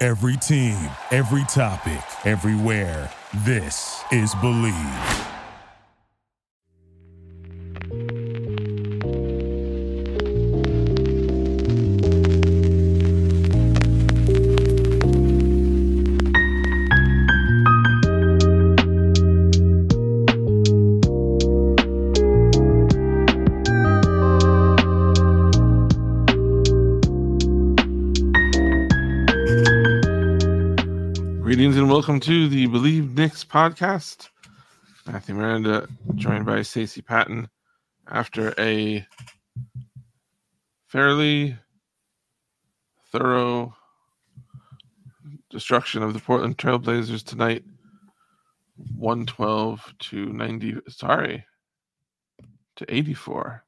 Every team, every topic, everywhere. This is Believe. Greetings and welcome to the Believe Knicks podcast. Matthew Miranda, joined by Stacey Patton after a fairly thorough destruction of the Portland Trailblazers tonight. 112 to 84.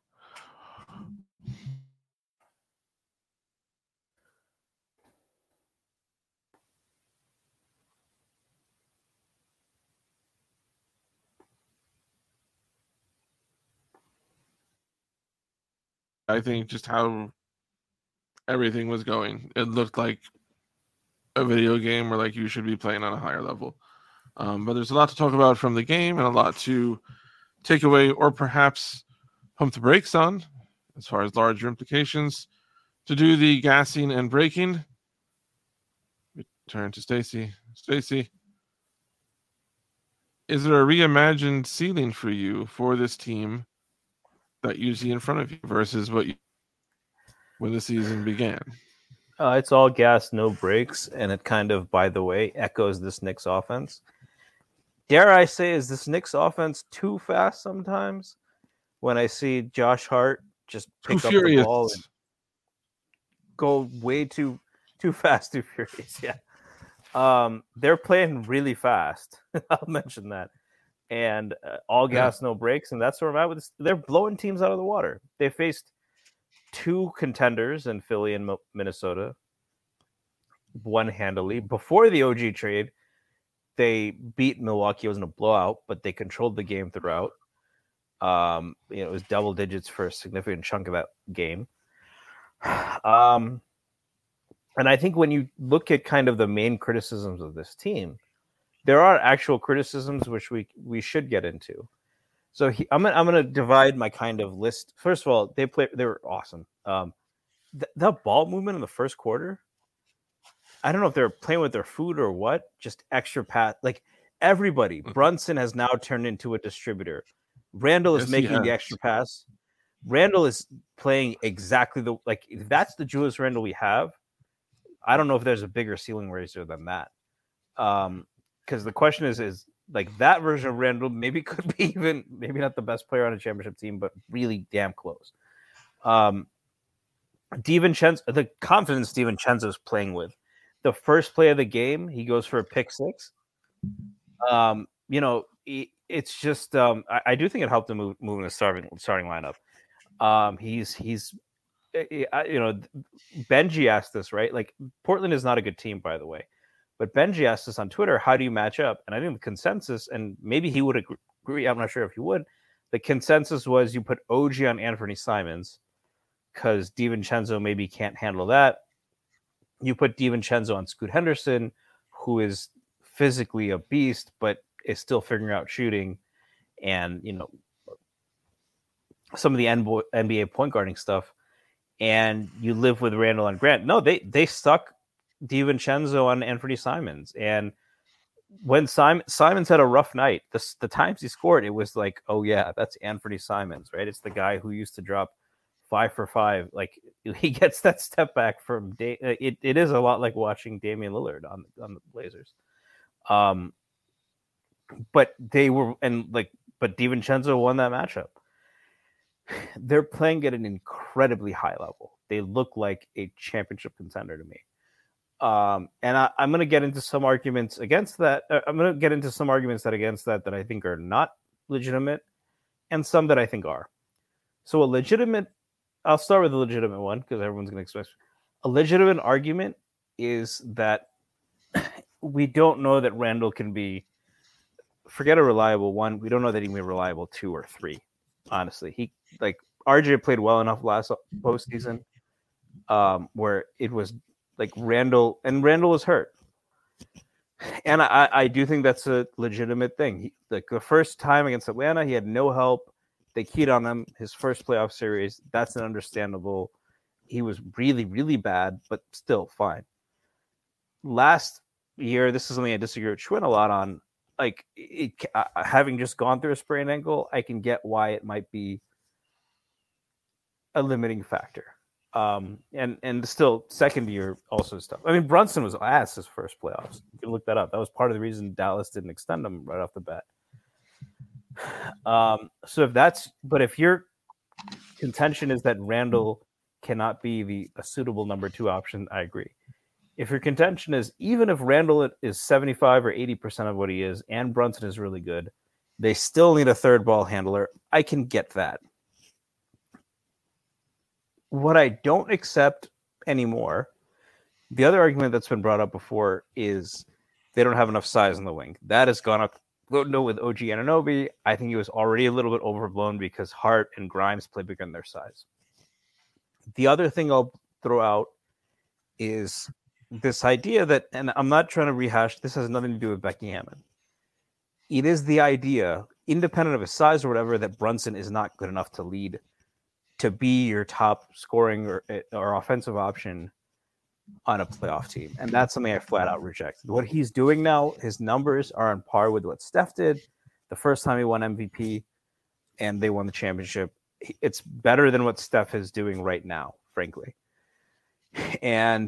I think just how everything was going. It looked like a video game where like you should be playing on a higher level. But there's a lot to talk about from the game and a lot to take away or perhaps pump the brakes on as far as larger implications. To do the gassing and braking, we turn to Stacey. Stacey, is there a reimagined ceiling for you for this team that you see in front of you versus when the season began? It's all gas, no brakes, and it kind of, by the way, echoes this Knicks offense. Dare I say, is this Knicks offense too fast sometimes? When I see Josh Hart just pick up the ball and go way too fast, too furious. Yeah, they're playing really fast. I'll mention that. And all gas, no brakes, and that's where I'm at with this. They're blowing teams out of the water. They faced two contenders in Philly and Minnesota, one handily. Before the OG trade, they beat Milwaukee. It wasn't a blowout, but they controlled the game throughout. It was double digits for a significant chunk of that game. And I think when you look at kind of the main criticisms of this team, there are actual criticisms which we should get into. So I'm gonna divide my kind of list. First of all, they were awesome. The ball movement in the first quarter, I don't know if they're playing with their food or what. Just extra pass, like everybody. Brunson has now turned into a distributor. Randall is making the extra pass. Randall is playing exactly if that's the Julius Randall we have. I don't know if there's a bigger ceiling raiser than that. Because the question is like that version of Randall maybe could be maybe not the best player on a championship team, but really damn close. DiVincenzo, the confidence DiVincenzo is playing with. The first play of the game, he goes for a pick six. It's just I do think it helped him move in the starting lineup. Benji asked this, right? Like Portland is not a good team, by the way. But Benji asked us on Twitter, how do you match up? And I think the consensus, and maybe he would agree, I'm not sure if he would, the consensus was you put OG on Anthony Simons because DiVincenzo maybe can't handle that. You put DiVincenzo on Scoot Henderson, who is physically a beast, but is still figuring out shooting and, some of the NBA point guarding stuff. And you live with Randall and Grant. No, they stuck DiVincenzo on Anthony Simons, and when Simons had a rough night, the times he scored, it was like, oh yeah, that's Anthony Simons, right? It's the guy who used to drop 5 for 5. Like he gets that step back from it is a lot like watching Damian Lillard on the Blazers. But DiVincenzo won that matchup. They're playing at an incredibly high level. They look like a championship contender to me. And I'm going to get into some arguments against that. I'm going to get into some arguments against that I think are not legitimate, and some that I think are. So I'll start with a legitimate one because everyone's going to expect. A legitimate argument is that we don't know that Randall can be. Forget a reliable one. We don't know that he can be a reliable 2 or 3. Honestly, RJ played well enough last postseason, where it was like Randall was hurt. And I do think that's a legitimate thing. Like the first time against Atlanta, he had no help. They keyed on him. His first playoff series, that's an understandable. He was really, really bad, but still fine. Last year, this is something I disagree with Schwinn a lot on. Like having just gone through a sprained ankle, I can get why it might be a limiting factor. And still second year also stuff. I mean, Brunson was ass his first playoffs. You can look that up. That was part of the reason Dallas didn't extend him right off the bat. But if your contention is that Randall cannot be a suitable number 2 option, I agree. If your contention is even if Randall is 75 or 80% of what he is, and Brunson is really good, they still need a third ball handler. I can get that. What I don't accept anymore, the other argument that's been brought up before is they don't have enough size on the wing. That has gone up. No, with OG Anunoby, I think he was already a little bit overblown because Hart and Grimes play bigger than their size. The other thing I'll throw out is this idea that, and I'm not trying to rehash, this has nothing to do with Becky Hammond. It is the idea, independent of his size or whatever, that Brunson is not good enough to lead, to be your top scoring or offensive option on a playoff team. And that's something I flat out reject. What he's doing now, his numbers are on par with what Steph did the first time he won MVP and they won the championship. It's better than what Steph is doing right now, frankly. And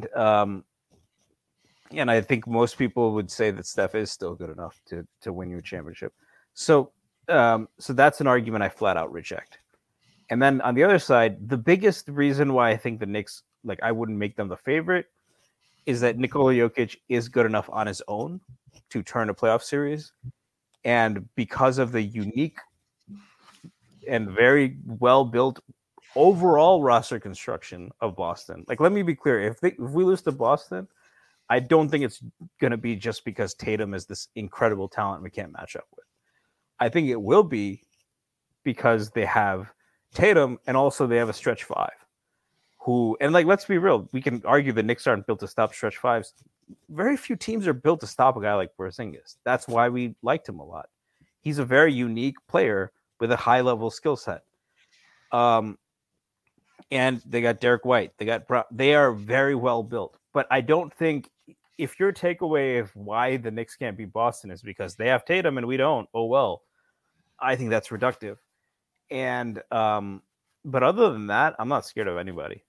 I think most people would say that Steph is still good enough to win you a championship. So that's an argument I flat out reject. And then on the other side, the biggest reason why I think the Knicks, like I wouldn't make them the favorite, is that Nikola Jokic is good enough on his own to turn a playoff series. And because of the unique and very well-built overall roster construction of Boston, like let me be clear, if we lose to Boston, I don't think it's going to be just because Tatum is this incredible talent we can't match up with. I think it will be because they have Tatum, and also they have a stretch 5 who, and like, let's be real, we can argue the Knicks aren't built to stop stretch 5s. Very few teams are built to stop a guy like Porzingis. That's why we liked him a lot. He's a very unique player with a high level skill set. And they got Derek White. They are very well built. But I don't think if your takeaway of why the Knicks can't beat Boston is because they have Tatum and we don't, oh well, I think that's reductive. And but other than that, I'm not scared of anybody.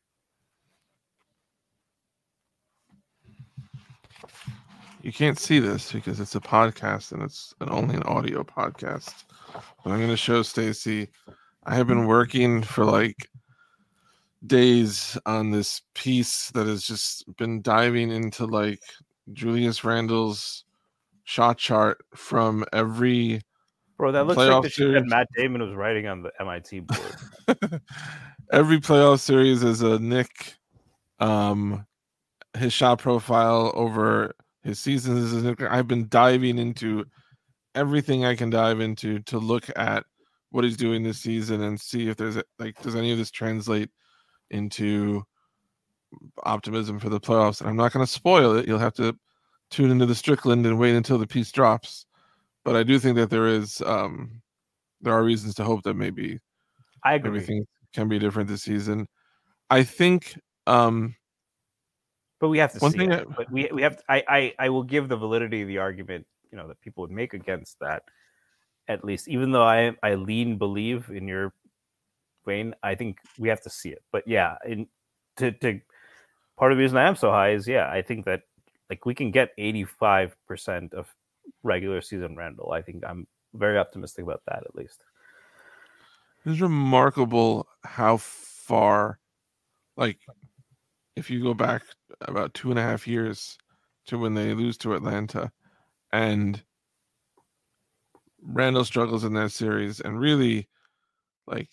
You can't see this because it's a podcast and it's only an audio podcast. But I'm going to show Stacy. I have been working for like days on this piece that has just been diving into like Julius Randle's shot chart from every Bro, that looks like the shit that Matt Damon was writing on the MIT board. Every playoff series is a Nick. His shot profile over his seasons is a Nick. I've been diving into everything I can dive into to look at what he's doing this season and see if there's does any of this translate into optimism for the playoffs. And I'm not going to spoil it. You'll have to tune into the Strickland and wait until the piece drops. But I do think that there are reasons to hope that maybe I agree. Everything can be different this season. I think, but we have to see it. But we have. I will give the validity of the argument, that people would make against that. At least, even though I believe in your vein, I think we have to see it. But yeah, to part of the reason I am so high is I think that like we can get 85% of regular season Randall. I think I'm very optimistic about that, at least. It's remarkable how far, like, if you go back about 2.5 years to when they lose to Atlanta, and Randall struggles in that series, and really, like,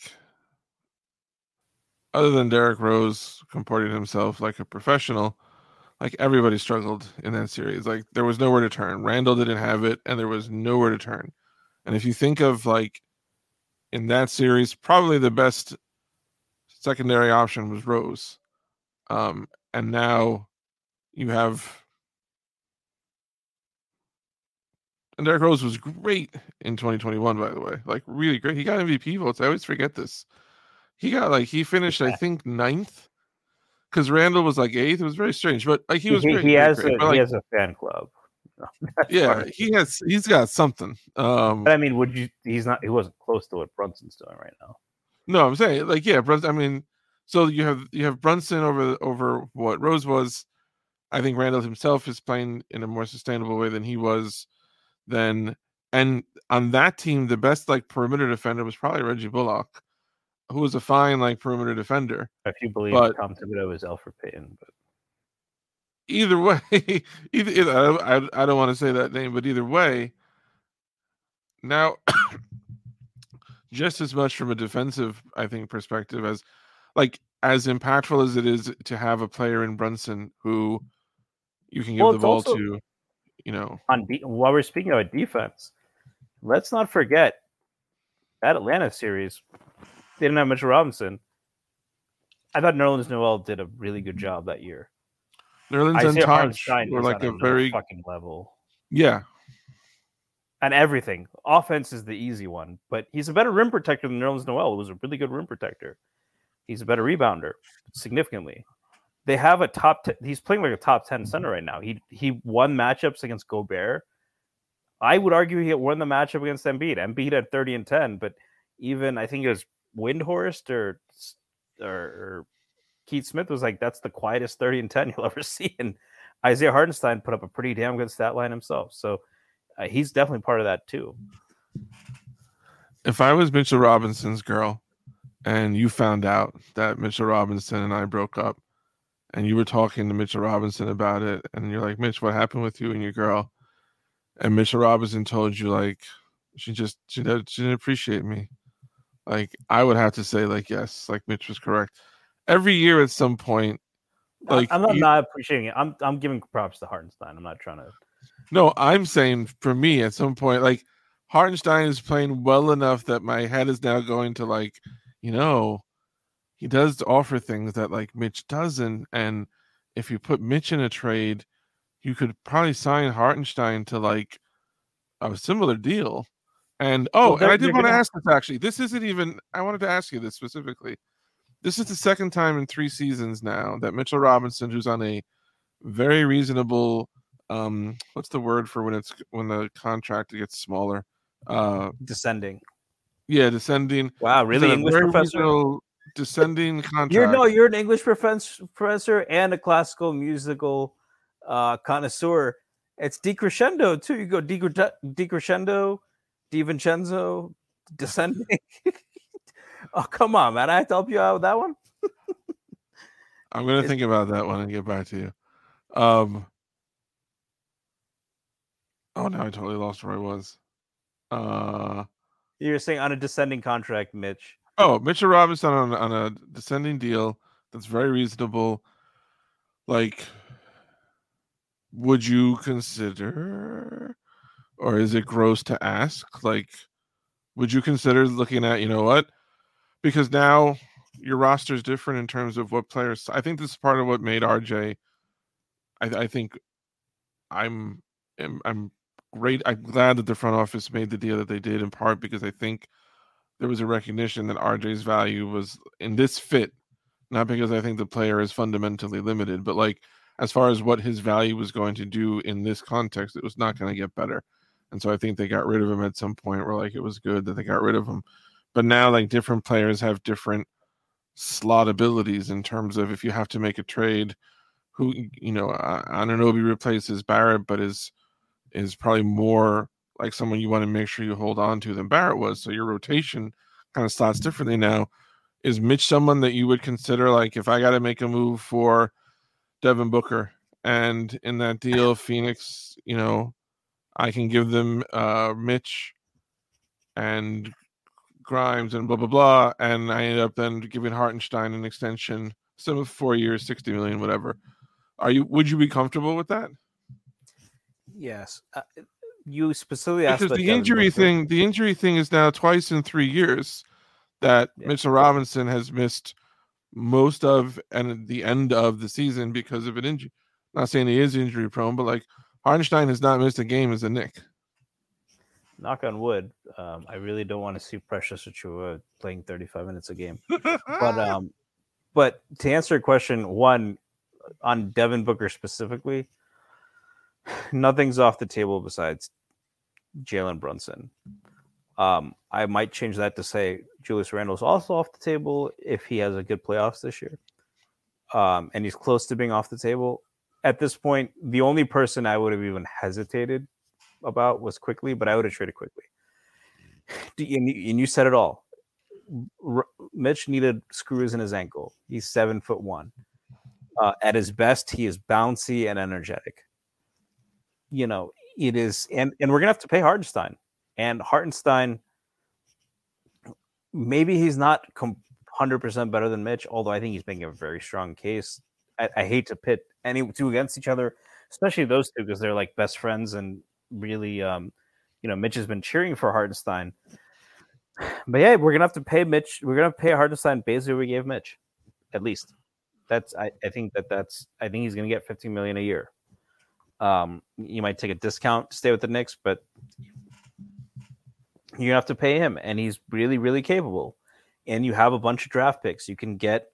other than Derrick Rose comporting himself like a professional, like everybody struggled in that series. Like there was nowhere to turn. Randall didn't have it, and there was nowhere to turn. And if you think of like in that series, probably the best secondary option was Rose. And now you have. And Derrick Rose was great in 2021, by the way. Like, really great. He got MVP votes. I always forget this. He finished, I think, 9th. Because Randall was like 8th. It was very strange. But like he was great. He has great. He has a fan club. Yeah, he's got something. But I mean, he wasn't close to what Brunson's doing right now. No, I'm saying Brunson. I mean, so you have Brunson over what Rose was. I think Randall himself is playing in a more sustainable way than he was then. And on that team, the best like perimeter defender was probably Reggie Bullock, who was a fine like perimeter defender. If you believe Tom Thibodeau is Elfrid Payton, but either way, I don't want to say that name, but either way, now just as much from a defensive, I think, perspective as impactful as it is to have a player in Brunson who you can give the ball to, while we're speaking about defense, let's not forget that Atlanta series, they didn't have Mitchell Robinson. I thought Nerlens Noel did a really good job that year. Nerlens and Taj were like a very fucking level. Yeah. And everything. Offense is the easy one, but he's a better rim protector than Nerlens Noel, who was a really good rim protector. He's a better rebounder, significantly. They have a he's playing like a top 10 center right now. He won matchups against Gobert. I would argue he won the matchup against Embiid. Embiid had 30 and 10, but even I think it was Windhorst or Keith Smith was like, that's the quietest 30 and 10 you'll ever see. And Isaiah Hartenstein put up a pretty damn good stat line himself. So he's definitely part of that too. If I was Mitchell Robinson's girl and you found out that Mitchell Robinson and I broke up and you were talking to Mitchell Robinson about it and you're like, Mitch, what happened with you and your girl? And Mitchell Robinson told you like, she didn't appreciate me. Like, I would have to say like, yes, like Mitch was correct. Every year at some point, like I'm not appreciating it. I'm giving props to Hartenstein. I'm not trying to. No, I'm saying for me at some point, like Hartenstein is playing well enough that my head is now going to like, he does offer things that like Mitch doesn't. And if you put Mitch in a trade, you could probably sign Hartenstein to like a similar deal. And and I did want to ask this actually. This isn't even. I wanted to ask you this specifically. This is the second time in 3 seasons now that Mitchell Robinson, who's on a very reasonable, what's the word for when the contract gets smaller? Descending. Yeah, descending. Wow, really? English professor? Descending contract. You're an English professor and a classical musical connoisseur. It's decrescendo too. You go decrescendo, DiVincenzo, descending. Oh, come on, man. I have to help you out with that one. I'm going to think about that one and get back to you. Oh, now I totally lost where I was. You're saying on a descending contract, Mitch. Oh, Mitchell Robinson on a descending deal that's very reasonable. Like, would you consider, or is it gross to ask? Like, would you consider looking at, because now your roster is different in terms of what players. I think this is part of what made RJ. I think I'm great. I'm glad that the front office made the deal that they did, in part because I think there was a recognition that RJ's value was in this fit, not because I think the player is fundamentally limited, but like as far as what his value was going to do in this context, it was not going to get better. And so I think they got rid of him at some point where like it was good that they got rid of him. But now like different players have different slot abilities in terms of if you have to make a trade, who, Anunoby replaces Barrett, but is probably more like someone you want to make sure you hold on to than Barrett was. So your rotation kind of slots differently now. Is Mitch someone that you would consider, like, if I got to make a move for Devin Booker and in that deal, Phoenix, I can give them Mitch and Grimes and blah, blah, blah. And I ended up then giving Hartenstein an extension, some of 4 years, 60 million, whatever. Would you be comfortable with that? Yes. You specifically asked because the injury thing is now twice in 3 years that Mitchell Robinson has missed most of and the end of the season because of an injury. Not saying he is injury prone, but like Hartenstein has not missed a game as a Knick. Knock on wood. I really don't want to see Precious Achiuwa playing 35 minutes a game. But to answer your question, one, on Devin Booker specifically, nothing's off the table besides Jalen Brunson. I might change that to say Julius Randle's also off the table if he has a good playoffs this year. And he's close to being off the table. At this point, the only person I would have even hesitated about was Quickly, but I would have traded Quickly. And you said it all. Mitch needed screws in his ankle. He's 7'1". At his best, he is bouncy and energetic. It is, and we're gonna have to pay Hartenstein. And Hartenstein, maybe he's not 100% better than Mitch, although I think he's making a very strong case. I hate to pit any two against each other, especially those two, because they're like best friends, and really, Mitch has been cheering for Hartenstein. But yeah, we're gonna have to pay Mitch. We're gonna pay Hartenstein basically what we gave Mitch, at least. I think he's gonna get $15 million a year. You might take a discount to stay with the Knicks, but you have to pay him, and he's really, really capable. And you have a bunch of draft picks. You can get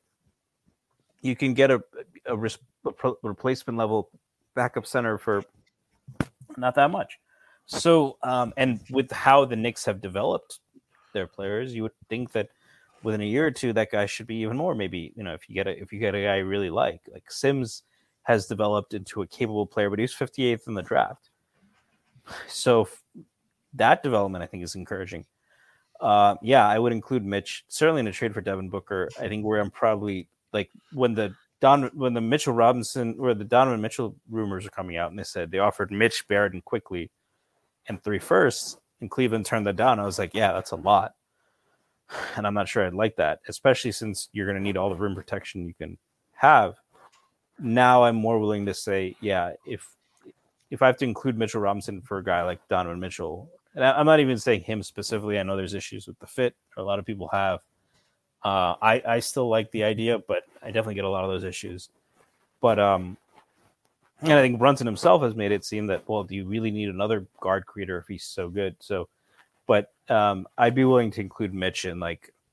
a replacement level backup center for not that much. So, and with how the Knicks have developed their players, you would think that within a year or two, that guy should be even more. Maybe, if you get a guy you really like Sims has developed into a capable player, but he's 58th in the draft. So that development, I think, is encouraging. I would include Mitch certainly in a trade for Devin Booker. I think where I'm probably like when the Mitchell Robinson or the Donovan Mitchell rumors are coming out, and they said they offered Mitch, Barrett, and Quickly and 3 firsts, and Cleveland turned that down. I was like, yeah, that's a lot, and I'm not sure I'd like that, especially since you're going to need all the rim protection you can have. Now I'm more willing to say, yeah, if I have to include Mitchell Robinson for a guy like Donovan Mitchell, and I'm not even saying him specifically. I know there's issues with the fit, or a lot of people have. I still like the idea, but I definitely get a lot of those issues. But and I think Brunson himself has made it seem that, well, do you really need another guard creator if he's so good? So, but I'd be willing to include Mitch in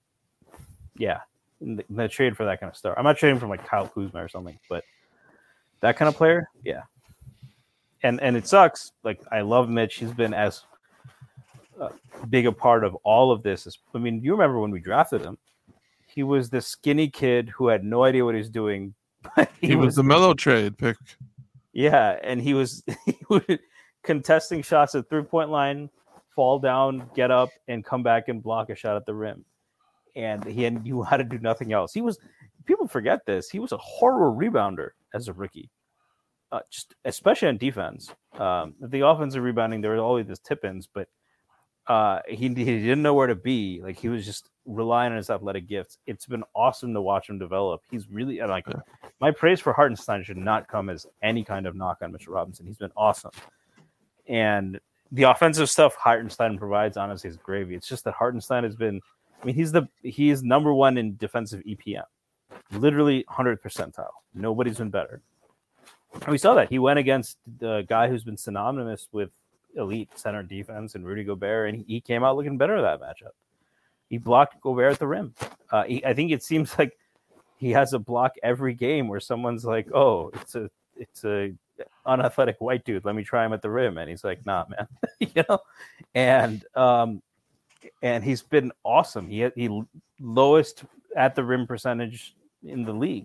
in the trade for that kind of star. I'm not trading for like Kyle Kuzma or something, but that kind of player, yeah. And it sucks. Like, I love Mitch. He's been as big a part of all of this. You remember when we drafted him? He was this skinny kid who had no idea what he was doing. But he was the Melo trade pick. Yeah, and he was contesting shots at 3-point line, fall down, get up, and come back and block a shot at the rim. And he knew how to do nothing else. People forget this. He was a horrible rebounder as a rookie, just especially on defense. The offensive rebounding, there were always these tip-ins, but he didn't know where to be. Like, he was just relying on his athletic gifts. It's been awesome to watch him develop. He's really my praise for Hartenstein should not come as any kind of knock on Mitchell Robinson. He's been awesome, and the offensive stuff Hartenstein provides, honestly, is gravy. It's just that Hartenstein has been. He is number one in defensive EPM, literally 100th percentile. Nobody's been better. And we saw that he went against the guy who's been synonymous with elite center defense and Rudy Gobert, and he came out looking better in that matchup. He blocked Gobert at the rim. I think it seems like he has a block every game where someone's like, "Oh, it's a unathletic white dude. Let me try him at the rim," and he's like, "Nah, man," and he's been awesome. He lowest at the rim percentage in the league.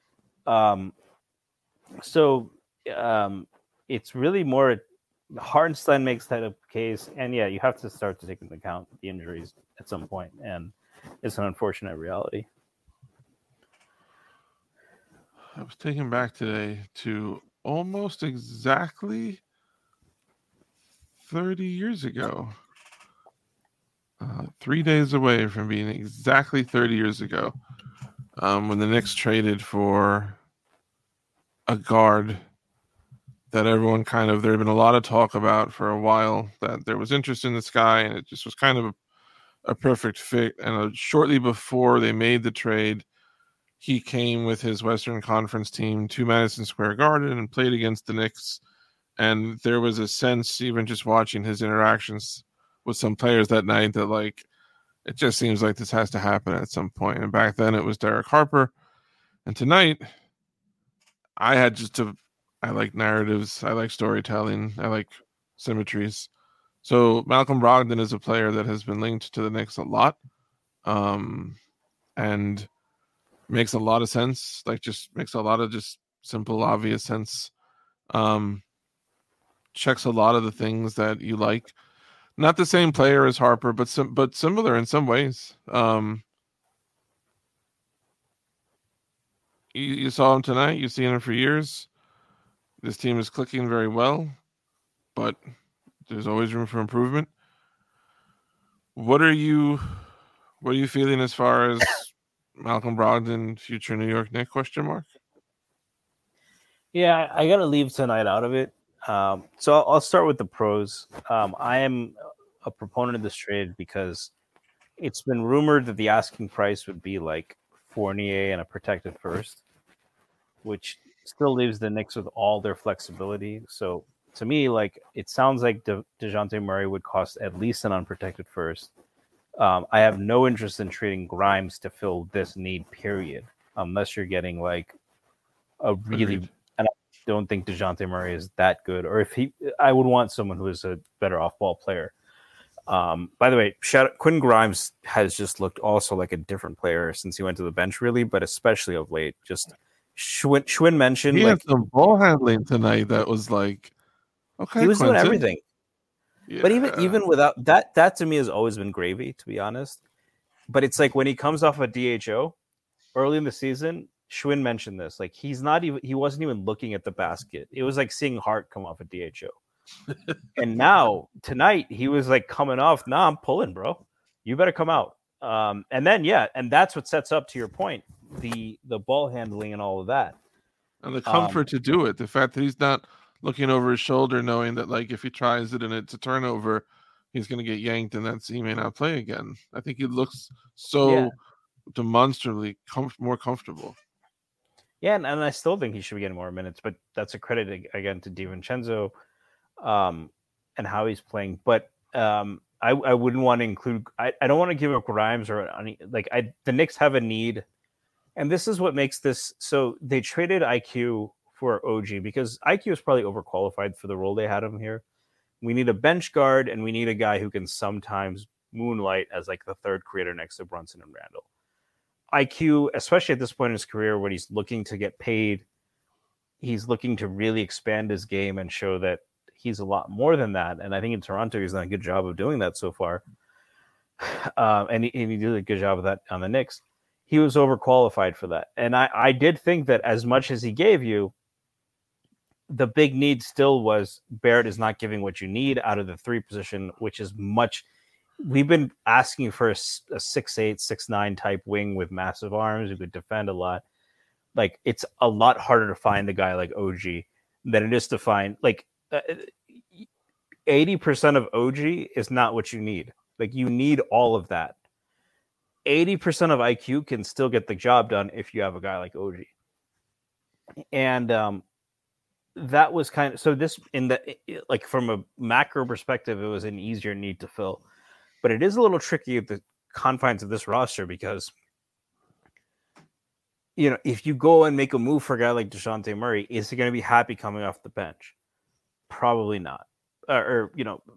It's really more. Hartenstein makes that a case, and yeah, you have to start to take into account the injuries at some point, and it's an unfortunate reality. I was taken back today to almost exactly 30 years ago. 3 days away from being exactly 30 years ago, when the Knicks traded for a guard that everyone there had been a lot of talk about for a while, that there was interest in this guy, and it just was kind of a perfect fit. And shortly before they made the trade, he came with his Western Conference team to Madison Square Garden and played against the Knicks. And there was a sense, even just watching his interactions with some players that night, that like it just seems like this has to happen at some point. And back then it was Derek Harper. And tonight, I like narratives, I like storytelling, I like symmetries. So Malcolm Brogdon is a player that has been linked to the Knicks a lot, and makes a lot of sense. Like, just makes a lot of just simple, obvious sense. Checks a lot of the things that you like. Not the same player as Harper, but similar in some ways. You saw him tonight. You've seen him for years. This team is clicking very well, but there's always room for improvement. What are you feeling as far as Malcolm Brogdon, future New York Knicks ? Yeah, I got to leave tonight out of it. So I'll start with the pros. I am a proponent of this trade because it's been rumored that the asking price would be like Fournier and a protected first, which still leaves the Knicks with all their flexibility. So to me, like, it sounds like DeJounte Murray would cost at least an unprotected first. I have no interest in trading Grimes to fill this need, period, unless you're getting like a really. Agreed. And I don't think DeJounte Murray is that good. Or I would want someone who is a better off-ball player. By the way, Quinn Grimes has just looked also like a different player since he went to the bench, really, but especially of late. Just Schwinn mentioned He like had some ball handling tonight that was like, okay, he was Quentin. doing everything. Yeah. But even without that to me has always been gravy, to be honest. But it's like when he comes off a DHO early in the season, Schwinn mentioned this. Like he wasn't even looking at the basket. It was like seeing Hart come off a DHO. And now tonight he was like coming off. Nah, I'm pulling, bro. You better come out. And then and that's what sets up, to your point, the ball handling and all of that. And the comfort to do it. The fact that he's not looking over his shoulder, knowing that like if he tries it and it's a turnover, he's going to get yanked and he may not play again. I think he looks so demonstrably more comfortable. Yeah, and I still think he should be getting more minutes, but that's a credit again to DiVincenzo and how he's playing. But I wouldn't want to include. I don't want to give up Grimes or any, like the Knicks have a need, and this is what makes this. So they traded IQ for OG because IQ is probably overqualified for the role they had him here. We need a bench guard, and we need a guy who can sometimes moonlight as like the third creator next to Brunson and Randall. IQ, especially at this point in his career when he's looking to get paid, he's looking to really expand his game and show that he's a lot more than that. And I think in Toronto, he's done a good job of doing that so far. And he did a good job of that on the Knicks. He was overqualified for that. And I did think that as much as he gave you, the big need still was Barrett is not giving what you need out of the three position, which is much. We've been asking for a 6'8", 6'9" type wing with massive arms who could defend a lot. Like, it's a lot harder to find a guy like OG than it is to find like 80% of OG is not what you need. Like, you need all of that. 80% of IQ can still get the job done if you have a guy like OG. And that was kind of, so this in the, like from a macro perspective, it was an easier need to fill, but it is a little tricky at the confines of this roster because, you know, if you go and make a move for a guy like DeJounte Murray, is he going to be happy coming off the bench? Probably not. Is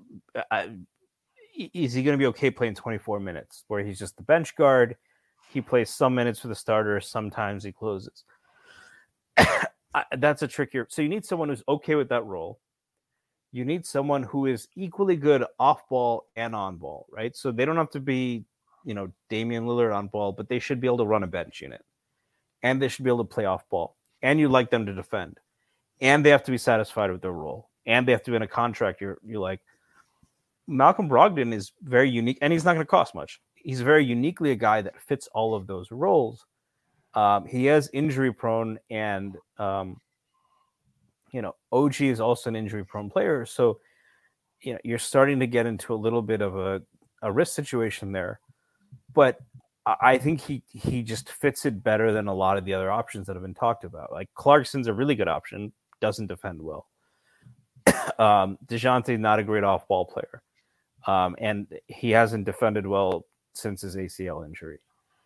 he going to be okay playing 24 minutes where he's just the bench guard? He plays some minutes for the starter. Sometimes he closes. That's a trickier. So you need someone who's okay with that role. You need someone who is equally good off ball and on ball, right? So they don't have to be, you know, Damian Lillard on ball, but they should be able to run a bench unit, and they should be able to play off ball, and you like them to defend, and they have to be satisfied with their role, and they have to be in a contract. You're like, Malcolm Brogdon is very unique, and he's not going to cost much. He's very uniquely a guy that fits all of those roles. He is injury prone, and you know, OG is also an injury prone player. So, you know, you're starting to get into a little bit of a risk situation there. But I think he just fits it better than a lot of the other options that have been talked about. Like Clarkson's a really good option, doesn't defend well. DeJounte, not a great off-ball player. And he hasn't defended well since his ACL injury.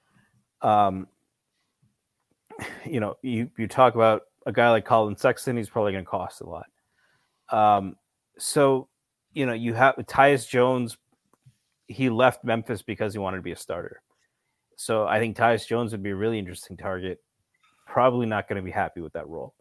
You talk about a guy like Colin Sexton, he's probably going to cost a lot. You have Tyus Jones. He left Memphis because he wanted to be a starter. So I think Tyus Jones would be a really interesting target. Probably not going to be happy with that role.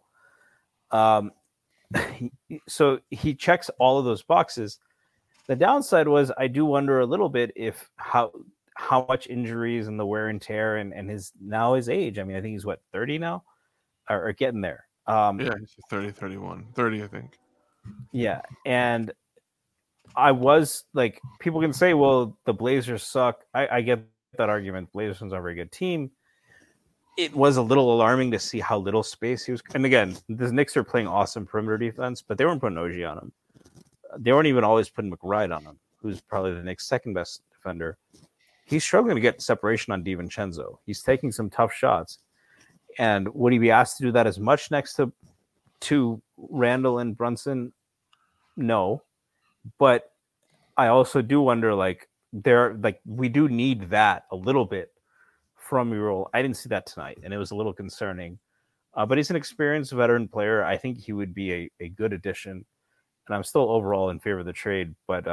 So he checks all of those boxes. The downside was I do wonder a little bit if how much injuries and the wear and tear and his age. I mean, I think he's 30 now or getting there. He's 30, 31, 30, I think. Yeah. And I was like, people can say, well, the Blazers suck. I get that argument. Blazers are a very good team. It was a little alarming to see how little space he was. And again, the Knicks are playing awesome perimeter defense, but they weren't putting OG on him. They weren't even always putting McBride on him, who's probably the Knicks' second best defender. He's struggling to get separation on DiVincenzo. He's taking some tough shots. And would he be asked to do that as much next to Randall and Brunson? No. But I also do wonder, we do need that a little bit from Ural. I didn't see that tonight, and it was a little concerning. But he's an experienced veteran player. I think he would be a good addition. And I'm still overall in favor of the trade. But,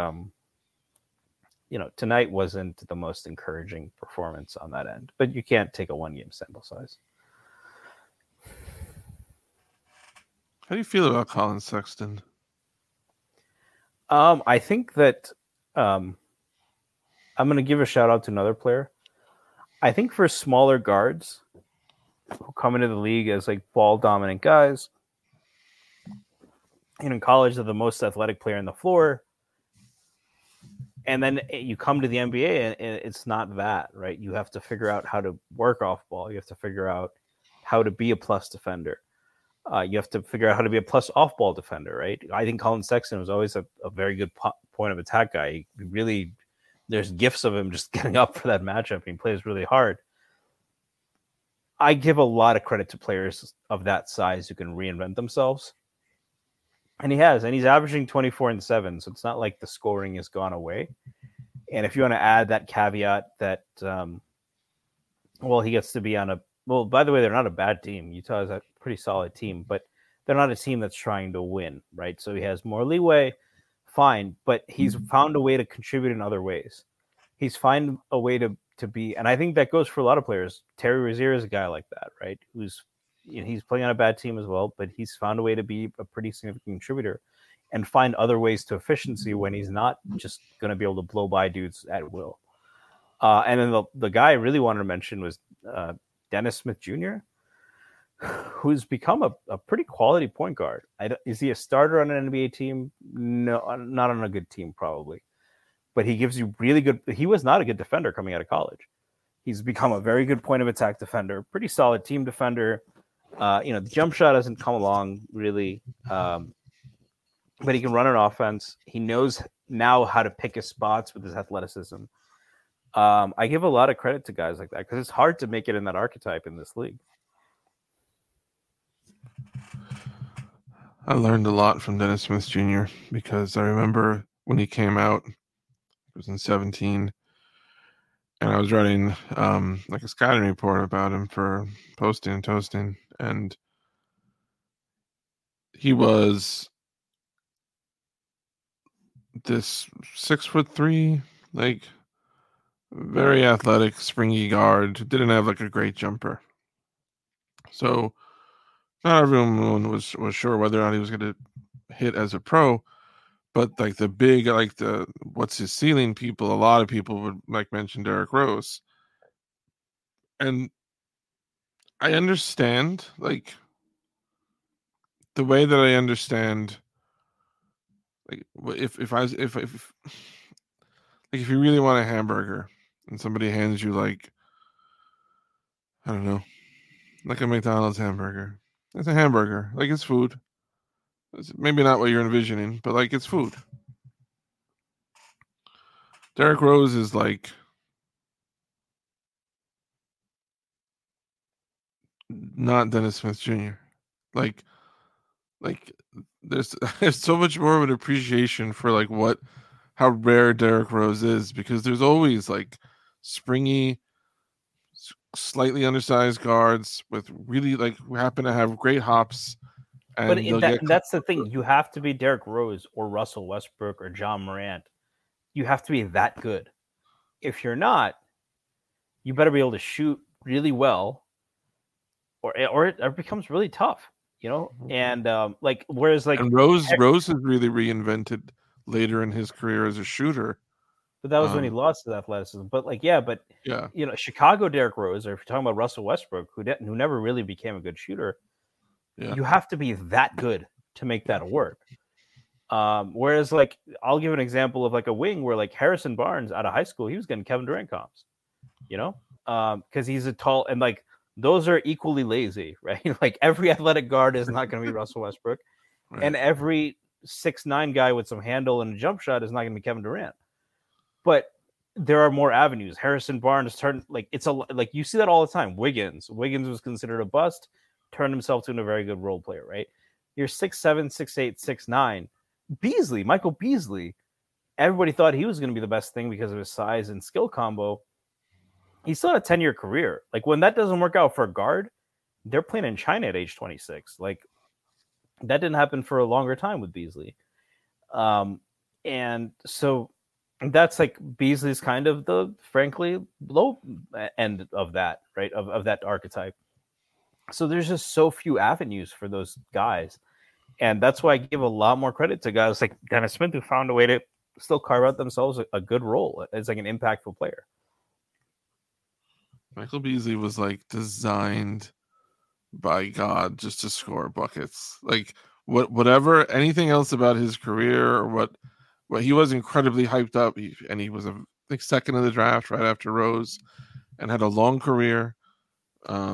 tonight wasn't the most encouraging performance on that end. But you can't take a one-game sample size. How do you feel about Colin Sexton? I think that I'm going to give a shout out to another player. I think for smaller guards who come into the league as ball dominant guys, in college they're the most athletic player on the floor, and then you come to the NBA and it's not that, right? You have to figure out how to work off ball. You have to figure out how to be a plus defender. You have to figure out how to be a plus off-ball defender, right? I think Colin Sexton was always a very good point of attack guy. He really, there's gifs of him just getting up for that matchup. He plays really hard. I give a lot of credit to players of that size who can reinvent themselves. And he has, and he's averaging 24 and 7, so it's not like the scoring has gone away. And if you want to add that caveat that, he gets to be on by the way, they're not a bad team. Utah is a pretty solid team, but they're not a team that's trying to win, right? So he has more leeway, fine, but he's found a way to contribute in other ways. He's found a way to be, and I think that goes for a lot of players. Terry Rozier is a guy like that, right? He's playing on a bad team as well, but he's found a way to be a pretty significant contributor and find other ways to efficiency when he's not just going to be able to blow by dudes at will. And then the guy I really wanted to mention was Dennis Smith Jr., who's become a pretty quality point guard. Is he a starter on an NBA team? No, not on a good team, probably. But he gives you really good. He was not a good defender coming out of college. He's become a very good point of attack defender, pretty solid team defender. The jump shot hasn't come along really, but he can run an offense. He knows now how to pick his spots with his athleticism. I give a lot of credit to guys like that because it's hard to make it in that archetype in this league. I learned a lot from Dennis Smith Jr. because I remember when he came out, it was in 2017, and I was writing a scouting report about him for Posting and Toasting, and he was this 6'3", very athletic, springy guard. Didn't have a great jumper, so not everyone was sure whether or not he was going to hit as a pro. But the big, the what's his ceiling people, a lot of people would mention Derrick Rose, and I understand the way that I understand if you really want a hamburger and somebody hands you I don't know, a McDonald's hamburger. It's a hamburger. It's food. It's maybe not what you're envisioning, but it's food. Derrick Rose is not Dennis Smith Jr. Like there's there's so much more of an appreciation for like how rare Derrick Rose is, because there's always like springy, slightly undersized guards with really like who happen to have great hops, But and that's the thing. You have to be Derrick Rose or Russell Westbrook or John Morant. You have to be that good. If you're not, you better be able to shoot really well, or it becomes really tough, you know. And and Rose has really reinvented later in his career as a shooter. But that was when he lost his athleticism. But you know, Chicago Derrick Rose, or if you're talking about Russell Westbrook, who never really became a good shooter, you have to be that good to make that work. Whereas, like, I'll give an example of like a wing where like Harrison Barnes out of high school, he was getting Kevin Durant comps, you know, because he's a tall, and like those are equally lazy, right? Like every athletic guard is not going to be Russell Westbrook, right. And every 6'9" guy with some handle and a jump shot is not going to be Kevin Durant. But there are more avenues. Harrison Barnes turned like you see that all the time. Wiggins was considered a bust, turned himself into a very good role player, right? You're 6'7", 6'8", 6'9". Michael Beasley, everybody thought he was going to be the best thing because of his size and skill combo. He still had a 10-year career. Like when that doesn't work out for a guard, they're playing in China at age 26. Like that didn't happen for a longer time with Beasley. And so that's like Beasley's kind of the frankly low end of that, right? Of that archetype. So there's just so few avenues for those guys. And that's why I give a lot more credit to guys like Dennis Smith, who found a way to still carve out themselves a good role as like an impactful player. Michael Beasley was like designed by God just to score buckets. Like whatever, anything else about his career or what he was incredibly hyped up. He was second in the draft right after Rose, and had a long career. I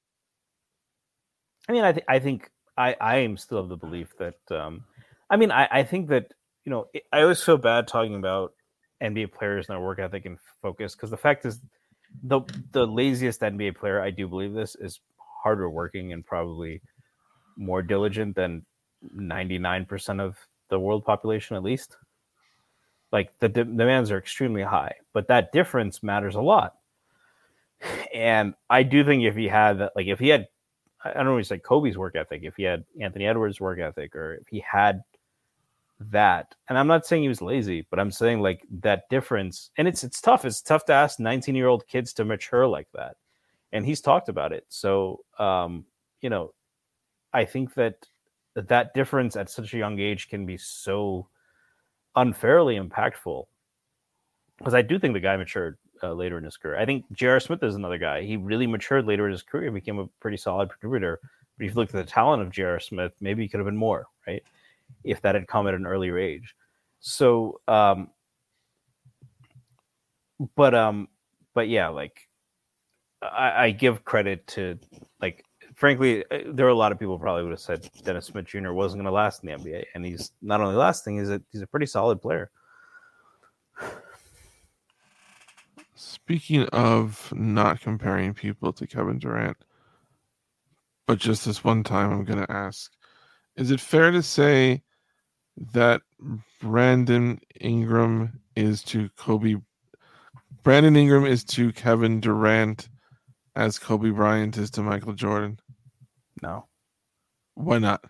mean, I think I am still of the belief that I think that, you know, I always feel bad talking about NBA players and their work ethic and focus, because the fact is the laziest NBA player, I do believe this, is harder working and probably more diligent than 99% of the world population, at least. Like the demands are extremely high, but that difference matters a lot. And I do think if he had, I don't know if it's like Kobe's work ethic, if he had Anthony Edwards' work ethic, or if he had that, and I'm not saying he was lazy, but I'm saying like that difference, and it's tough. It's tough to ask 19-year-old kids to mature like that. And he's talked about it. So, you know, I think that difference at such a young age can be so unfairly impactful, because I do think the guy matured later in his career. I think J.R. Smith is another guy. He really matured later in his career and became a pretty solid contributor. But if you look at the talent of J.R. Smith, maybe he could have been more, right? If that had come at an earlier age. So, but yeah, like I give credit to, like, frankly, there are a lot of people probably would have said Dennis Smith Jr. wasn't going to last in the NBA, and he's not only lasting, he's a pretty solid player. Speaking of not comparing people to Kevin Durant, but just this one time I'm going to ask, is it fair to say that Brandon Ingram is to Kevin Durant as Kobe Bryant is to Michael Jordan? No. Why not?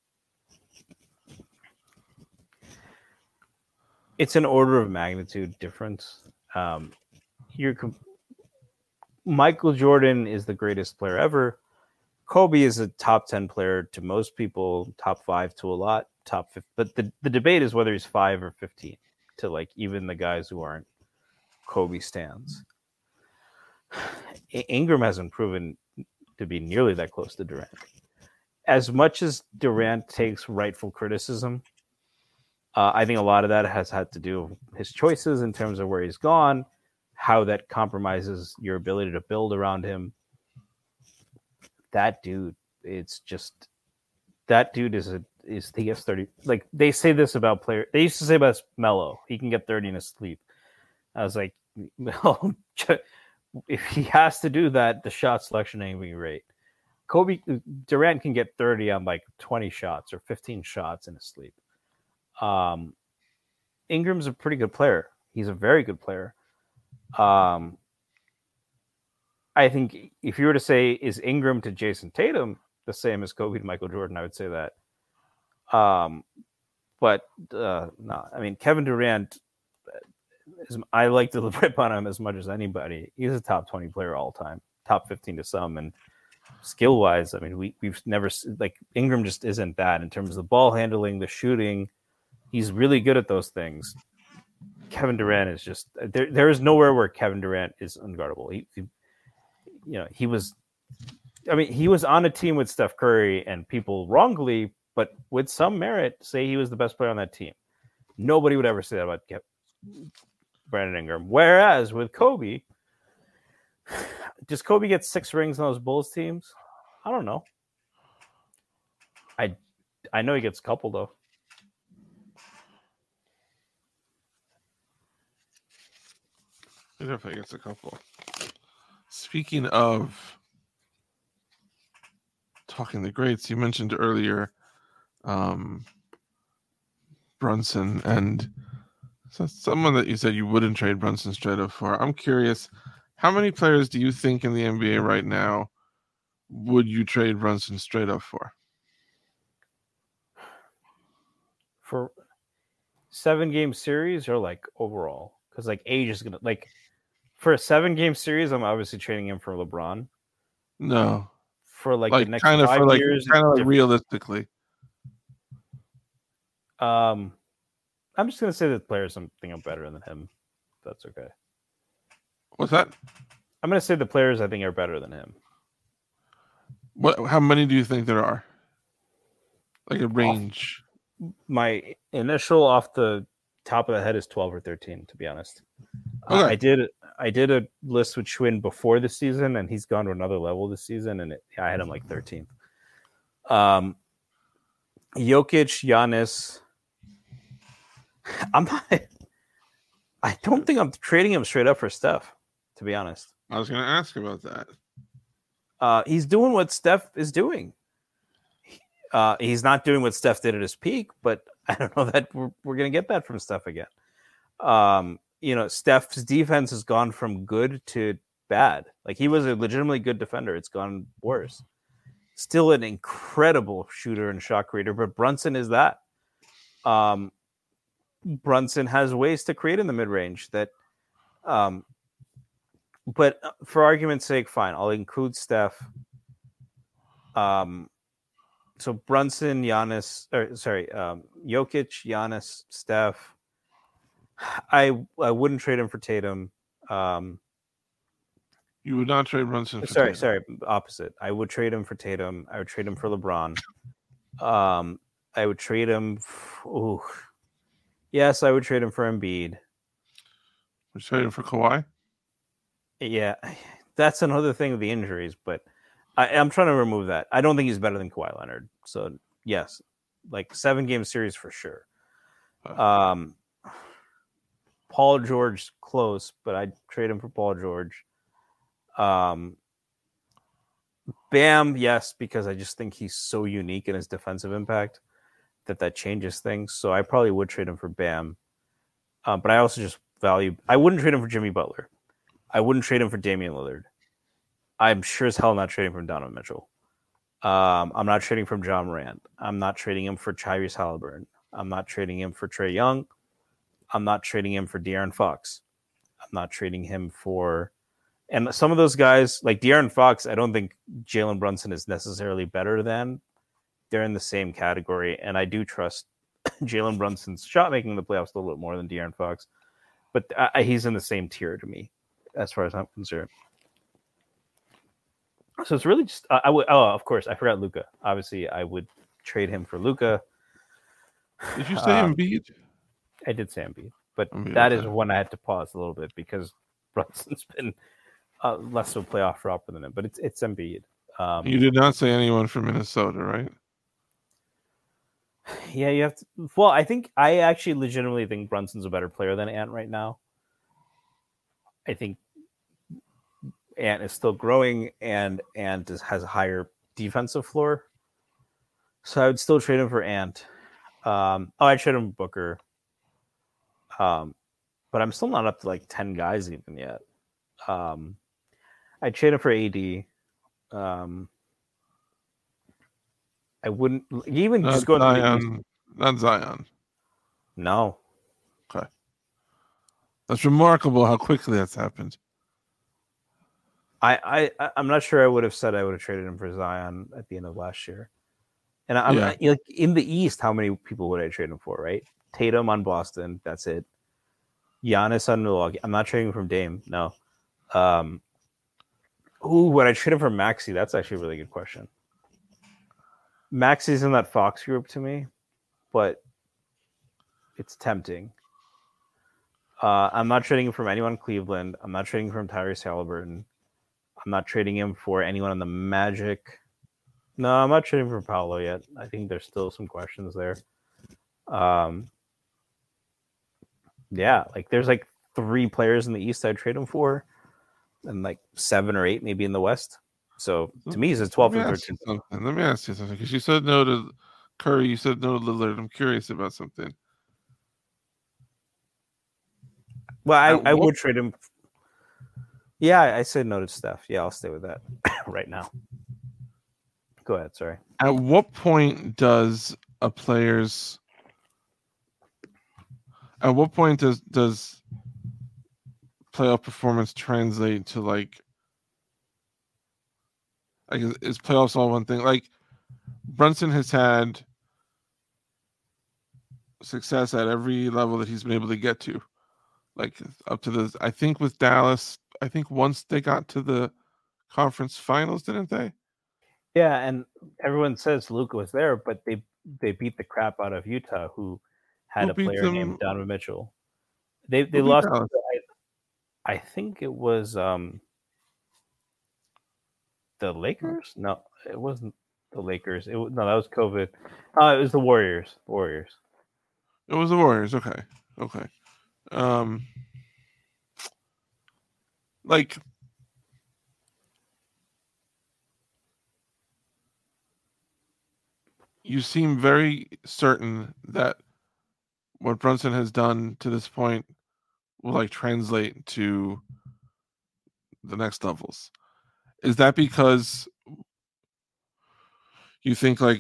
It's an order of magnitude difference. Michael Jordan is the greatest player ever. Kobe is a top 10 player to most people, top 5 to a lot, top 5. But the debate is whether he's 5 or 15 to like even the guys who aren't Kobe stans. Ingram hasn't proven to be nearly that close to Durant. As much as Durant takes rightful criticism, I think a lot of that has had to do with his choices in terms of where he's gone, how that compromises your ability to build around him. That dude, he gets 30. Like they say this about players. They used to say about Melo, he can get 30 in his sleep. I was like, well, if he has to do that, the shot selection ain't being great. Durant can get 30 on like 20 shots or 15 shots in his sleep. Ingram's a pretty good player. He's a very good player. I think if you were to say, is Ingram to Jason Tatum the same as Kobe to Michael Jordan, I would say that. But no, I mean, Kevin Durant, I like to rip on him as much as anybody. He's a top 20 player all time, top 15 to some. And skill wise, I mean, we've never, like, Ingram just isn't that in terms of the ball handling, the shooting. He's really good at those things. Kevin Durant is just, there is nowhere where Kevin Durant is unguardable. He was on a team with Steph Curry, and people wrongly, but with some merit, say he was the best player on that team. Nobody would ever say that about Brandon Ingram. Whereas with Kobe, does Kobe get 6 rings on those Bulls teams? I don't know. I know he gets a couple, though. He definitely gets a couple. Speaking of talking the greats, you mentioned earlier Brunson, and so someone that you said you wouldn't trade Brunson straight up for. I'm curious, how many players do you think in the NBA right now would you trade Brunson straight up for? For 7-game series or like overall? Because like age is gonna, like, for a 7-game series, I'm obviously trading him for LeBron. No. For like the next kind of 5 for years, kind of like realistically. I'm just gonna say that players think I'm better than him. That's okay. What's that? I'm gonna say the players I think are better than him. How many do you think there are? Like a range. My initial off the top of the head is 12 or 13, to be honest. Okay. I did a list with Schwinn before the season, and he's gone to another level this season, and I had him like 13th. Jokic, Giannis. I don't think I'm trading him straight up for Steph, to be honest. I was going to ask about that. He's doing what Steph is doing. He's not doing what Steph did at his peak, but I don't know that we're going to get that from Steph again. Steph's defense has gone from good to bad. Like, he was a legitimately good defender. It's gone worse. Still an incredible shooter and shot creator, but Brunson is that. Brunson has ways to create in the mid-range that, but for argument's sake, fine, I'll include Steph. So Brunson, Jokic, Giannis, Steph. I wouldn't trade him for Tatum. You would not trade Brunson for Tatum. Sorry, opposite. I would trade him for Tatum. I would trade him for LeBron. I would trade him. Yes, I would trade him for Embiid. Would you trade him for Kawhi? Yeah, that's another thing with the injuries, but I'm trying to remove that. I don't think he's better than Kawhi Leonard. So, yes, like 7-game series for sure. Paul George, close, but I'd trade him for Paul George. Bam, yes, because I just think he's so unique in his defensive impact that changes things. So I probably would trade him for Bam. But I also just I wouldn't trade him for Jimmy Butler. I wouldn't trade him for Damian Lillard. I'm sure as hell not trading from Donovan Mitchell. I'm not trading from John Morant. I'm not trading him for Tyrese Halliburton. I'm not trading him for Trae Young. I'm not trading him for De'Aaron Fox. I'm not trading him for... And some of those guys, like De'Aaron Fox, I don't think Jalen Brunson is necessarily better than. They're in the same category, and I do trust Jalen Brunson's shot making in the playoffs a little bit more than De'Aaron Fox. But he's in the same tier to me, as far as I'm concerned. So it's really just of course, I forgot Luka. Obviously, I would trade him for Luka. Did you say Embiid? I did say Embiid, but that is one I had to pause a little bit because Brunson's been less of a playoff dropper than him. But it's Embiid. You did not say anyone from Minnesota, right? Yeah, you have to. Well, I actually legitimately think Brunson's a better player than Ant right now. I think Ant is still growing and has a higher defensive floor. So I would still trade him for Ant. I'd trade him for Booker. But I'm still not up to like 10 guys even yet. I'd trade him for AD. I wouldn't even Not just go into the Zion. Not Zion. No. Okay. That's remarkable how quickly that's happened. I'm not sure I would have said I would have traded him for Zion at the end of last year. And I'm like in the East, how many people would I trade him for, right? Tatum on Boston, that's it. Giannis on Milwaukee. I'm not trading from Dame, no. Would I trade him for Maxey? That's actually a really good question. Maxey's in that Fox group to me, but it's tempting. I'm not trading him from anyone in Cleveland. I'm not trading from Tyrese Halliburton. I'm not trading him for anyone on the Magic. No, I'm not trading for Paolo yet. I think there's still some questions there. Yeah, like there's like 3 players in the East I'd trade him for, and like 7 or 8 maybe in the West. So to me, it's 12 and 13. Let me ask you something, because you said no to Curry, you said no to Lillard. I'm curious about something. Well, I would trade him. Yeah, I said no to Steph. Yeah, I'll stay with that right now. Go ahead. Sorry. At what point does a player's does playoff performance translate to like is playoffs all one thing? Like Brunson has had success at every level that he's been able to get to, like up to the. I think with Dallas, I think once they got to the conference finals, didn't they? Yeah, and everyone says Luka was there, but they beat the crap out of Utah, who had a player named Donovan Mitchell. They lost. I think it was the Lakers. No, it wasn't the Lakers. No, that was COVID. It was the Warriors. It was the Warriors. Okay. Like you seem very certain that what Brunson has done to this point will like translate to the next levels. Is that because you think like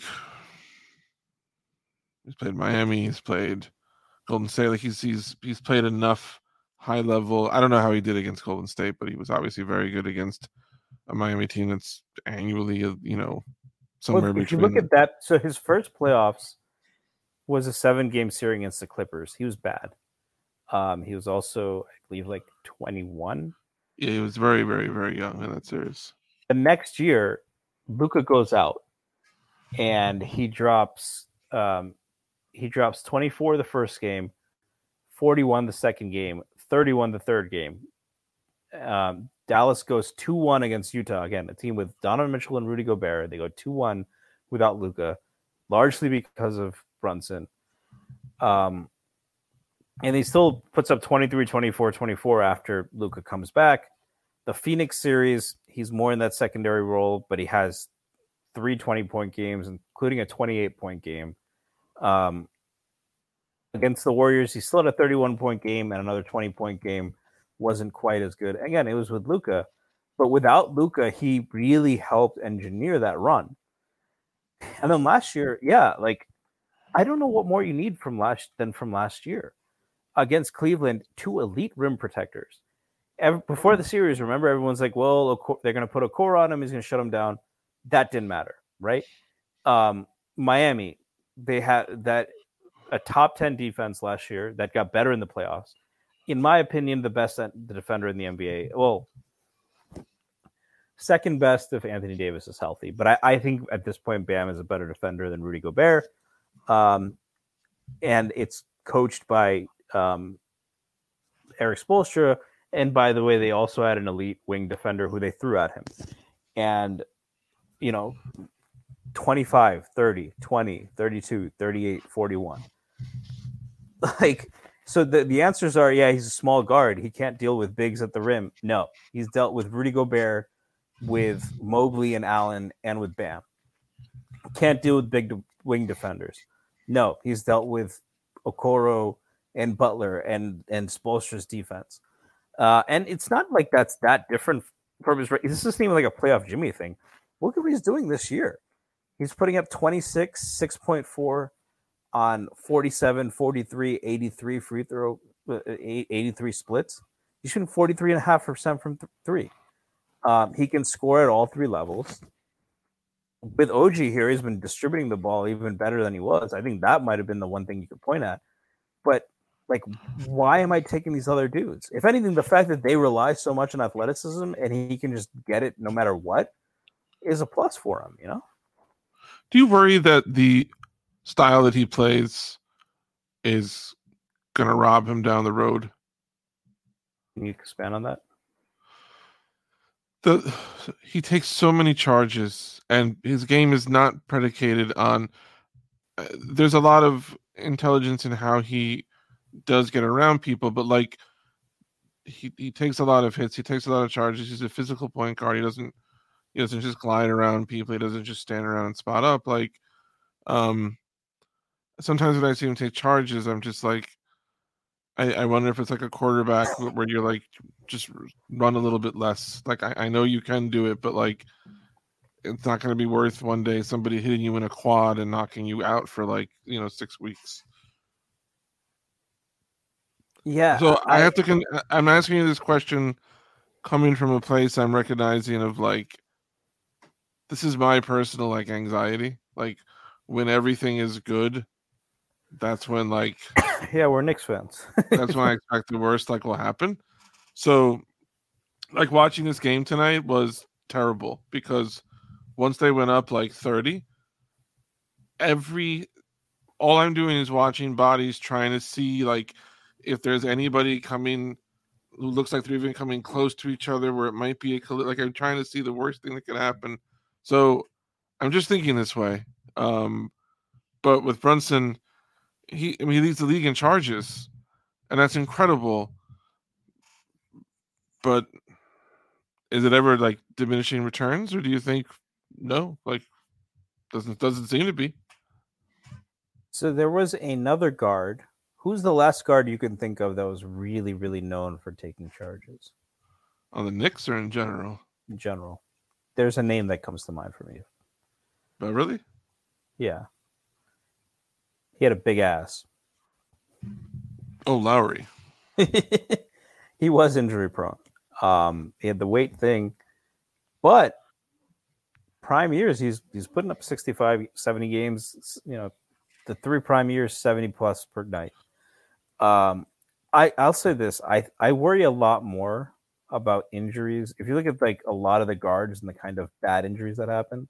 he's played Miami, he's played Golden State, like he's played enough high level? I don't know how he did against Golden State, but he was obviously very good against a Miami team that's annually, somewhere between. If you look at that, so his first playoffs was a 7-game series against the Clippers. He was bad. He was also, I believe, like 21. Yeah, he was very, very, very young in that series. The next year, Luka goes out, and he drops 24 the first game, 41 the second game, 31 the third game. Dallas goes 2-1 against Utah. Again, a team with Donovan Mitchell and Rudy Gobert. They go 2-1 without Luka, largely because of Brunson. And he still puts up 23, 24, 24 after Luka comes back. The Phoenix series, he's more in that secondary role, but he has 3 20-point games, including a 28-point game. Against the Warriors, he still had a 31-point game and another 20-point game. Wasn't quite as good. Again, it was with Luka, but without Luka, he really helped engineer that run. And then last year, I don't know what more you need from last year against Cleveland. 2 elite rim protectors. Before the series, remember, everyone's like, well, they're going to put a core on him. He's going to shut him down. That didn't matter, right? Miami, they had a top 10 defense last year that got better in the playoffs. In my opinion, the best defender in the NBA. Well, second best if Anthony Davis is healthy. But I think at this point, Bam is a better defender than Rudy Gobert. And it's coached by Eric Spoelstra. And by the way, they also had an elite wing defender who they threw at him. And, 25, 30, 20, 32, 38, 41. So the answers are, he's a small guard. He can't deal with bigs at the rim. No, he's dealt with Rudy Gobert with Mobley and Allen and with Bam. Can't deal with big wing defenders. No, he's dealt with Okoro and Butler and Spoelstra's defense. And it's not like that's that different from his. This isn't even like a playoff Jimmy thing. Look at what he's doing this year. He's putting up 26, 6.4 on 47, 43, 83 free throw, 83 splits. He's shooting 43.5% from three. He can score at all three levels. With OG here, he's been distributing the ball even better than he was. I think that might have been the one thing you could point at. But, like, why am I taking these other dudes? If anything, the fact that they rely so much on athleticism and he can just get it no matter what is a plus for him, you know? Do you worry that the style that he plays is going to rob him down the road? Can you expand on that? He takes so many charges, and his game is not predicated on. There's a lot of intelligence in how he does get around people, but like he takes a lot of hits, he takes a lot of charges. He's a physical point guard. He doesn't just glide around people. He doesn't just stand around and spot up. Like, sometimes when I see him take charges, I'm just like, I wonder if it's like a quarterback where you're like, just run a little bit less. Like, I know you can do it, but like, it's not going to be worth one day somebody hitting you in a quad and knocking you out for like, 6 weeks. Yeah. So I'm asking you this question coming from a place I'm recognizing of like, this is my personal like anxiety. Like, when everything is good, that's when like yeah, we're Knicks fans. that's when I expect the worst like will happen. So like watching this game tonight was terrible because once they went up like 30, all I'm doing is watching bodies, trying to see like if there's anybody coming who looks like they're even coming close to each other where it might be like I'm trying to see the worst thing that could happen. So I'm just thinking this way. But with Brunson, he leads the league in charges, and that's incredible. But is it ever like diminishing returns, or do you think no? Like, doesn't seem to be. So there was another guard. Who's the last guard you can think of that was really, really known for taking charges? On the Knicks or in general? In general. There's a name that comes to mind for me. But really? Yeah. He had a big ass. Oh, Lowry. He was injury prone. He had the weight thing. But prime years, he's putting up 65, 70 games. The 3 prime years, 70 plus per night. I'll say this. I worry a lot more about injuries. If you look at like a lot of the guards and the kind of bad injuries that happen,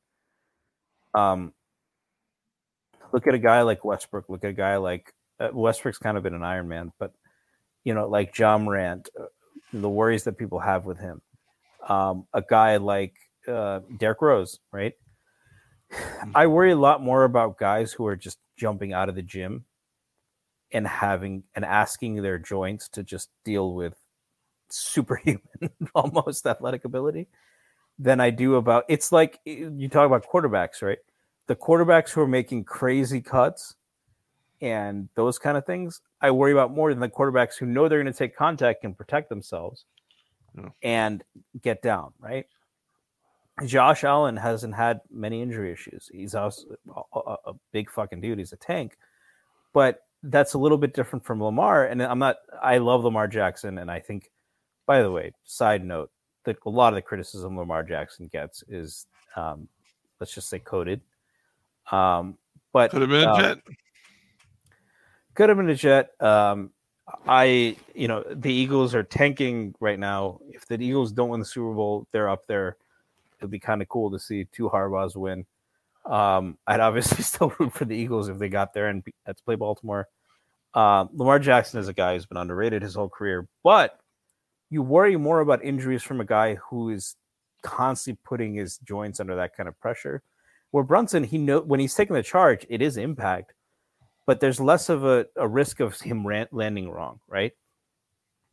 look at a guy like Westbrook. Look at a guy like Westbrook's kind of been an Iron Man, but like Ja Morant, the worries that people have with him. A guy like Derrick Rose, right? I worry a lot more about guys who are just jumping out of the gym and asking their joints to just deal with superhuman, almost athletic ability than I do about. It's like you talk about quarterbacks, right? The quarterbacks who are making crazy cuts and those kind of things, I worry about more than the quarterbacks who know they're going to take contact and protect themselves and get down, right? Josh Allen hasn't had many injury issues. He's also a big fucking dude. He's a tank. But that's a little bit different from Lamar. And I love Lamar Jackson. And I think, by the way, side note, that a lot of the criticism Lamar Jackson gets is, let's just say, coded. But could have been a Jet. Could have been a Jet. The Eagles are tanking right now. If the Eagles don't win the Super Bowl, they're up there. It'd be kind of cool to see 2 Harbaughs win. I'd obviously still root for the Eagles if they got there and had to play Baltimore. Lamar Jackson is a guy who's been underrated his whole career, but you worry more about injuries from a guy who is constantly putting his joints under that kind of pressure. Where Brunson, when he's taking the charge, it is impact, but there's less of a risk of him landing wrong, right?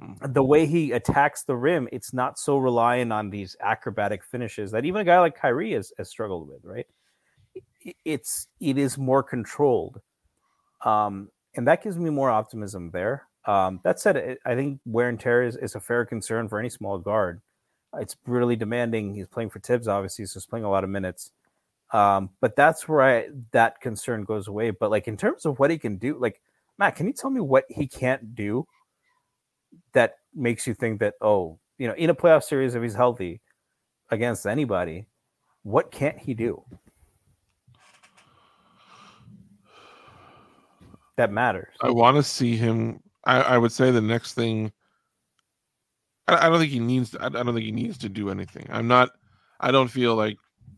the way he attacks the rim, it's not so reliant on these acrobatic finishes that even a guy like Kyrie has struggled with, right? It is more controlled. And that gives me more optimism there. That said, I think wear and tear is a fair concern for any small guard. It's brutally demanding. He's playing for Tibbs, obviously, so he's playing a lot of minutes. But that's where that concern goes away. But like in terms of what he can do, like Matt, can you tell me what he can't do that makes you think that, in a playoff series, if he's healthy against anybody, what can't he do that matters? I want to see him. I would say the next thing. I don't think he needs. I don't think he needs to do anything. I don't feel like.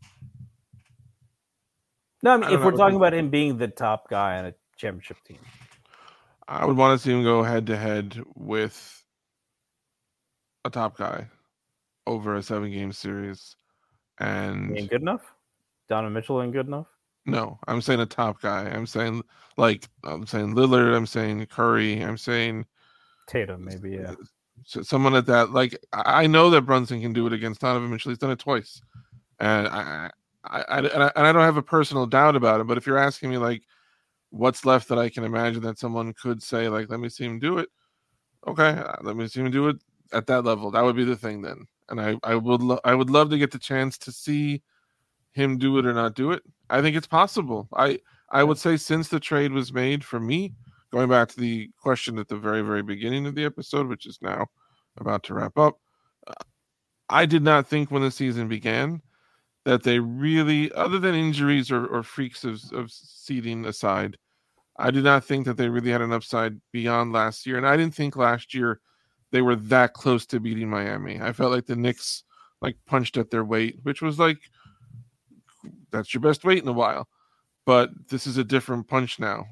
No, I mean, if we're talking about him being the top guy on a championship team, I would want to see him go head to head with a top guy over a 7-game series. And ain't good enough. Donovan Mitchell ain't good enough. No, I'm saying a top guy. I'm saying Lillard. I'm saying Curry. I'm saying Tatum, maybe, yeah. Someone at that. Like, I know that Brunson can do it against Donovan Mitchell. He's done it twice, and I don't have a personal doubt about it. But if you're asking me, like, what's left that I can imagine that someone could say, like, let me see him do it. Okay, let me see him do it at that level. That would be the thing then. And I would love to get the chance to see him do it or not do it. I think it's possible. I would say since the trade was made, for me, going back to the question at the very, very beginning of the episode, which is now about to wrap up, I did not think when the season began that they really, other than injuries or freaks of seeding aside, I did not think that they really had an upside beyond last year. And I didn't think last year they were that close to beating Miami. I felt like the Knicks punched at their weight, which was like, that's your best weight in a while. But this is a different punch now.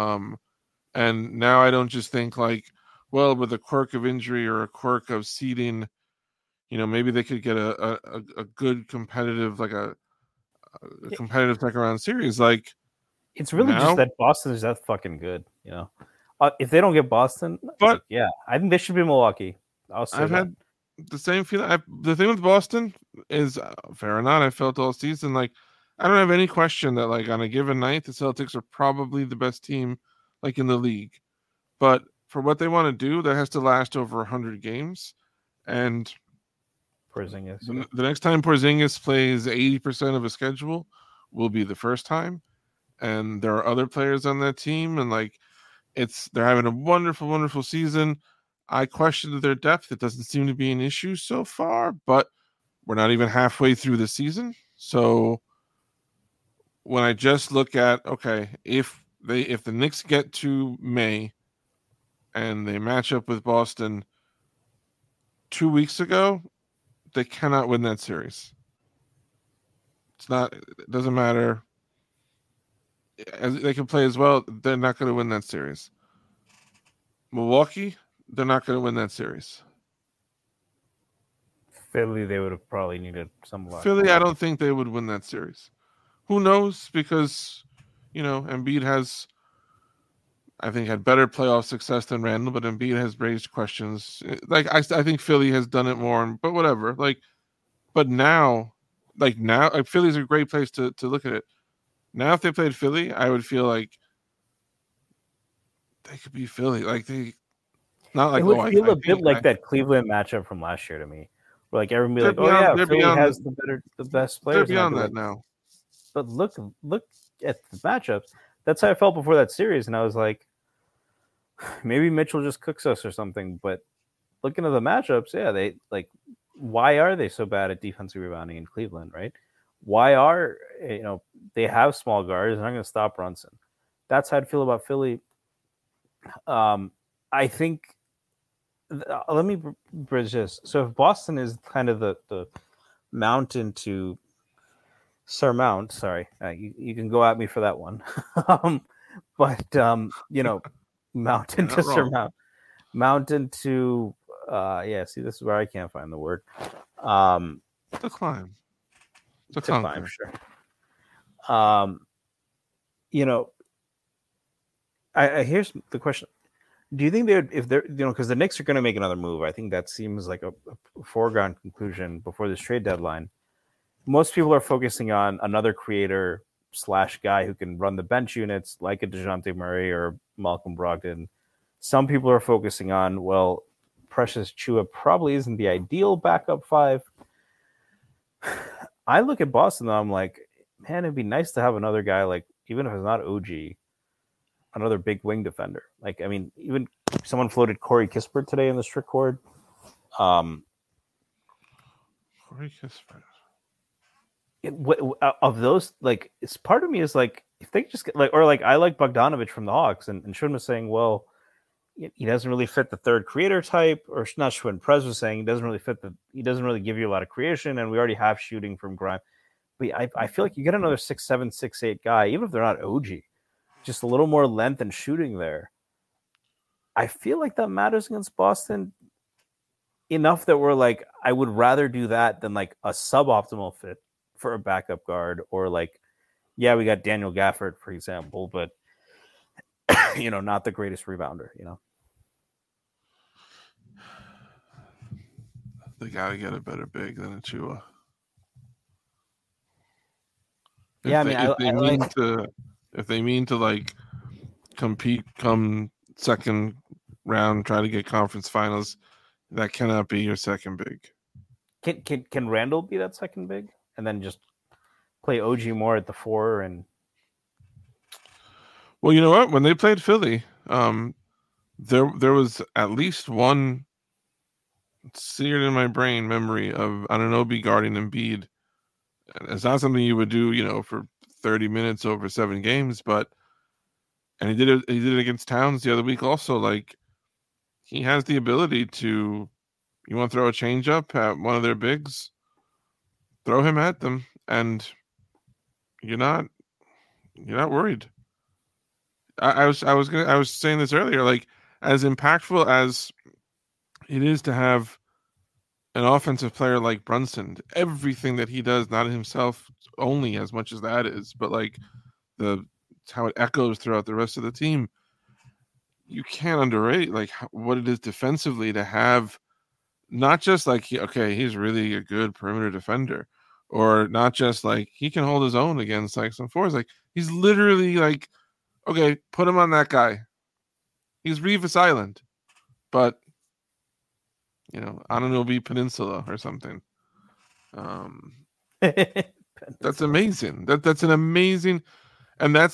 And now I don't just think with a quirk of injury or a quirk of seeding, maybe they could get a good competitive, a competitive second round series. It's really just that Boston is that fucking good, if they don't get Boston, but I think they should be Milwaukee. I've had the same feeling. The thing with Boston is, fair or not, I felt all season I don't have any question that on a given night the Celtics are probably the best team in the league. But for what they want to do, that has to last over 100 games. And Porzingis, the next time Porzingis plays 80% of a schedule will be the first time. And there are other players on that team, and they're having a wonderful, wonderful season. I questioned their depth. It doesn't seem to be an issue so far, but we're not even halfway through the season. So when I just look at, okay, if the Knicks get to May and they match up with Boston 2 weeks ago, they cannot win that series. It doesn't matter. As they can play as well, they're not going to win that series. Milwaukee, they're not going to win that series. Philly, they would have probably needed some luck. Philly, I don't think they would win that series. Who knows? Because, Embiid has, I think, had better playoff success than Randall, but Embiid has raised questions. I think Philly has done it more, but whatever. But now, Philly's a great place to look at it. Now, if they played Philly, I would feel like they could be Philly. It would feel a bit like that Cleveland matchup from last year to me. Where everyone be Philly has the best players. They're beyond that now. But look at the matchups. That's how I felt before that series, and I was like, maybe Mitchell just cooks us or something. But looking at the matchups, yeah, they why are they so bad at defensive rebounding in Cleveland, right? Why are they have small guards? They're not going to stop Brunson. That's how I'd feel about Philly. I think. Let me bridge this. So if Boston is kind of the mountain to surmount, sorry, you can go at me for that one. Mountain to surmount, mountain to see, this is where I can't find the word. To climb. To climb, sure. Here's the question. Do you think they would, if they're, because the Knicks are going to make another move? I think that seems like a foregone conclusion before this trade deadline. Most people are focusing on another creator / guy who can run the bench units like a DeJounte Murray or Malcolm Brogdon. Some people are focusing on, well, Precious Chua probably isn't the ideal backup 5. I look at Boston, though, I'm like, man, it'd be nice to have another guy, like, even if it's not OG, another big wing defender. Like, I mean, even someone floated Corey Kispert today in the strict cord. Corey Kispert. Of those, like, it's part of me is like, if they just get like, or like, I like Bogdanovich from the Hawks, and Shwin was saying, well, he doesn't really fit the third creator type, or not Shwin, Prez was saying he doesn't really give you a lot of creation, and we already have shooting from Grime. But I feel like you get another 6'7", 6'8" guy, even if they're not OG, just a little more length and shooting there. I feel like that matters against Boston enough that we're like, I would rather do that than like a suboptimal fit for a backup guard, or like, yeah, we got Daniel Gafford, for example, but not the greatest rebounder, They gotta get a better big than Achua. If they mean to like compete come second round, try to get conference finals, that cannot be your second big. Can Randall be that second big and then just play OG more at the 4? And well, you know what? When they played Philly, there was at least one seared in my brain memory of Anunoby guarding Embiid. It's not something you would do, for 30 minutes over 7 games, and he did it. He did it against Towns the other week. Also, like, he has the ability to. You want to throw a change up at one of their bigs, throw him at them, and you're not worried. I was saying this earlier, like, as impactful as it is to have an offensive player like Brunson, everything that he does, not himself only as much as that is, but like how it echoes throughout the rest of the team. You can't underrate like what it is defensively to have not just like, he's really a good perimeter defender, or not just like he can hold his own against like some fours. Like, he's literally like, okay, put him on that guy. He's Revis Island, but Anunoby Peninsula or something. That's amazing. That's an amazing, and that's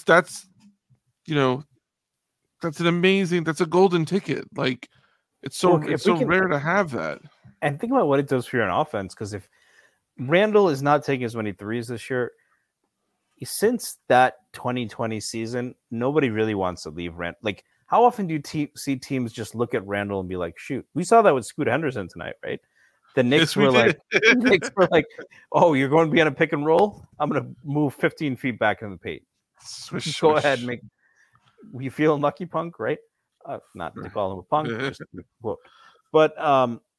an amazing. That's a golden ticket. Like, it's so rare to have that. And think about what it does for your offense, because if Randall is not taking as many threes this year, since that 2020 season, nobody really wants to leave Randall. Like, how often do you see teams just look at Randall and be like, shoot? We saw that with Scoot Henderson tonight, right? The Knicks were like, oh, you're going to be on a pick and roll? I'm going to move 15 feet back in the paint. Swish, Go ahead and you feel lucky, Punk, right? Not to call him a punk, but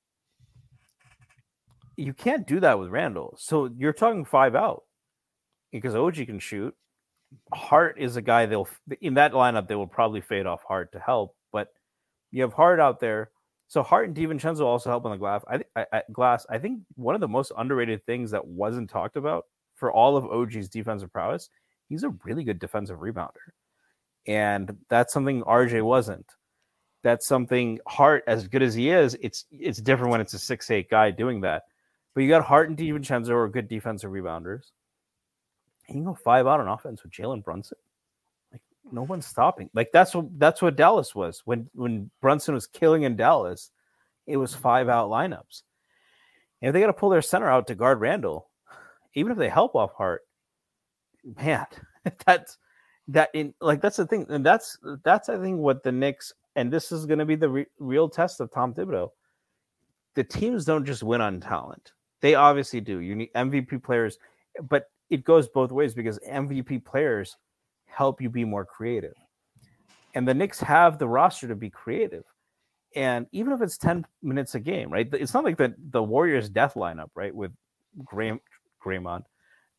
you can't do that with Randall. So you're talking 5 out because OG can shoot. Hart is a guy in that lineup, they will probably fade off Hart to help, but you have Hart out there. So Hart and DiVincenzo also help on the glass. I think one of the most underrated things that wasn't talked about for all of OG's defensive prowess, he's a really good defensive rebounder. And that's something RJ wasn't. That's something Hart, as good as he is, it's different when it's a 6'8" guy doing that. But you got Hart and DiVincenzo are good defensive rebounders. You can go 5 out on offense with Jalen Brunson. Like, no one's stopping. Like, that's what Dallas was. When Brunson was killing in Dallas, it was 5 out lineups. And if they got to pull their center out to guard Randall, even if they help off Hart, man, that's the thing. And that's I think what the Knicks, and this is going to be the real test of Tom Thibodeau. The teams don't just win on talent. They obviously do. You need MVP players, but it goes both ways because MVP players help you be more creative. And the Knicks have the roster to be creative. And even if it's 10 minutes a game, right? It's not like the Warriors death lineup, right? With Draymond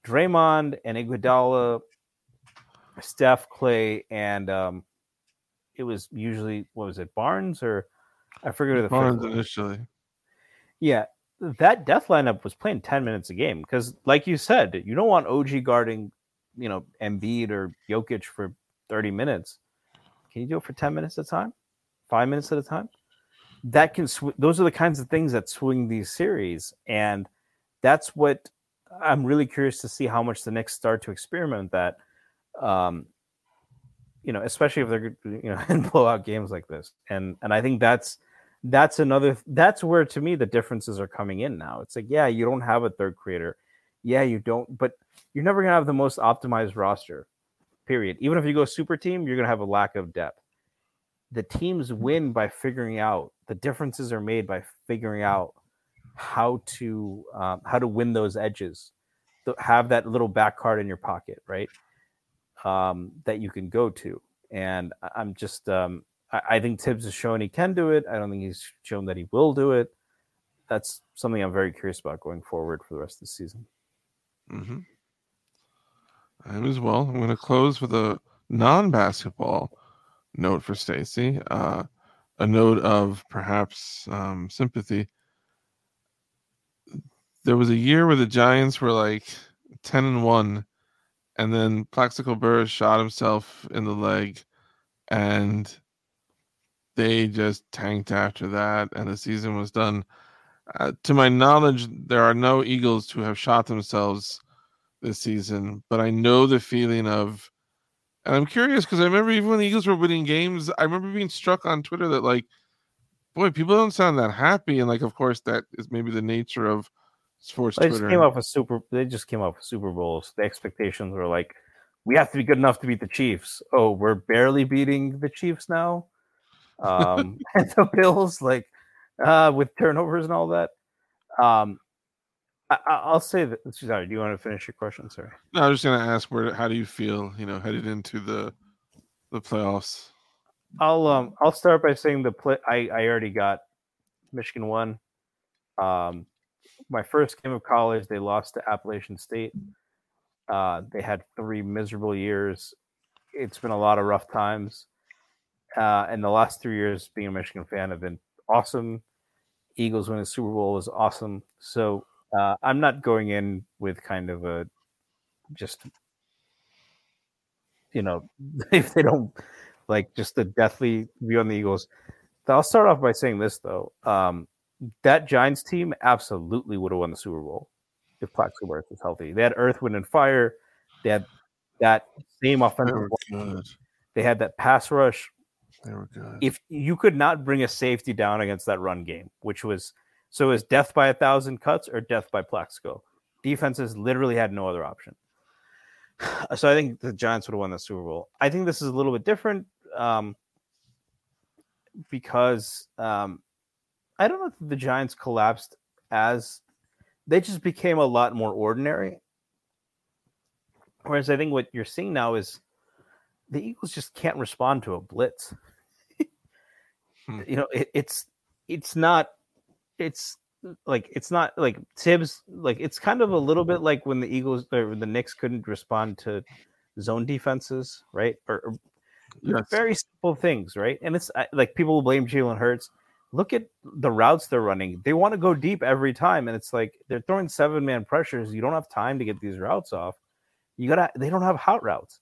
and Iguodala, Steph, Clay, and it was usually, what was it, Barnes or I forget who the Barnes fifth was. initially. Yeah, that death lineup was playing 10 minutes a game because, like you said, you don't want OG guarding, Embiid or Jokic for 30 minutes. Can you do it for 10 minutes at a time? 5 minutes at a time? That can those are the kinds of things that swing these series, and that's what I'm really curious to see how much the Knicks start to experiment that. Especially if they're in blowout games like this, and I think that's where, to me, the differences are coming in now. It's like, yeah, you don't have a third creator, yeah, you don't, but you're never gonna have the most optimized roster. Period. Even if you go super team, you're gonna have a lack of depth. The teams win by figuring out the differences are made by figuring out how to win those edges. Have that little back card in your pocket, right? That you can go to. And I'm just, I think Tibbs has shown he can do it. I don't think he's shown that he will do it. That's something I'm very curious about going forward for the rest of the season. Mm-hmm. I am as well. I'm going to close with a non-basketball note for Stacey. A note of perhaps sympathy. There was a year where the Giants were like 10-1, and then Plaxico Burress shot himself in the leg, and they just tanked after that, and the season was done. To my knowledge, there are no Eagles who have shot themselves this season, but I know the feeling of, and I'm curious because I remember even when the Eagles were winning games, I remember being struck on Twitter that, like, boy, people don't sound that happy, and like, of course, that is maybe the nature of sports They Twitter. just came off of Super Bowls. The expectations were like, we have to be good enough to beat the Chiefs. Oh, we're barely beating the Chiefs now. And the Bills, like, with turnovers and all that. I'll say that. Sorry, do you want to finish your question? Sorry. No, I was just going to ask, how do you feel, headed into the playoffs? I'll start by saying I already got Michigan won. My first game of college, they lost to Appalachian State. They had 3 miserable years. It's been a lot of rough times. And the last 3 years being a Michigan fan have been awesome. Eagles winning the Super Bowl was awesome. So I'm not going in with kind of a just, if they don't like just a deathly view on the Eagles. I'll start off by saying this, though. That Giants team absolutely would have won the Super Bowl if Plaxico Burress was healthy. They had Earth, Wind, and Fire. They had that same offensive line. They had that pass rush. They were good. If you could not bring a safety down against that run game, which was death by 1,000 cuts or death by Plaxico. Defenses literally had no other option. So I think the Giants would have won the Super Bowl. I think this is a little bit different because I don't know if the Giants collapsed as they just became a lot more ordinary. Whereas I think what you're seeing now is the Eagles just can't respond to a blitz. It's not like Tibbs, like it's kind of a little bit like when the Eagles or the Knicks couldn't respond to zone defenses, right? Or yes. Very simple things, right? And it's like people will blame Jalen Hurts. Look at the routes they're running. They want to go deep every time, and it's like they're throwing 7-man pressures. You don't have time to get these routes off. They don't have hot routes.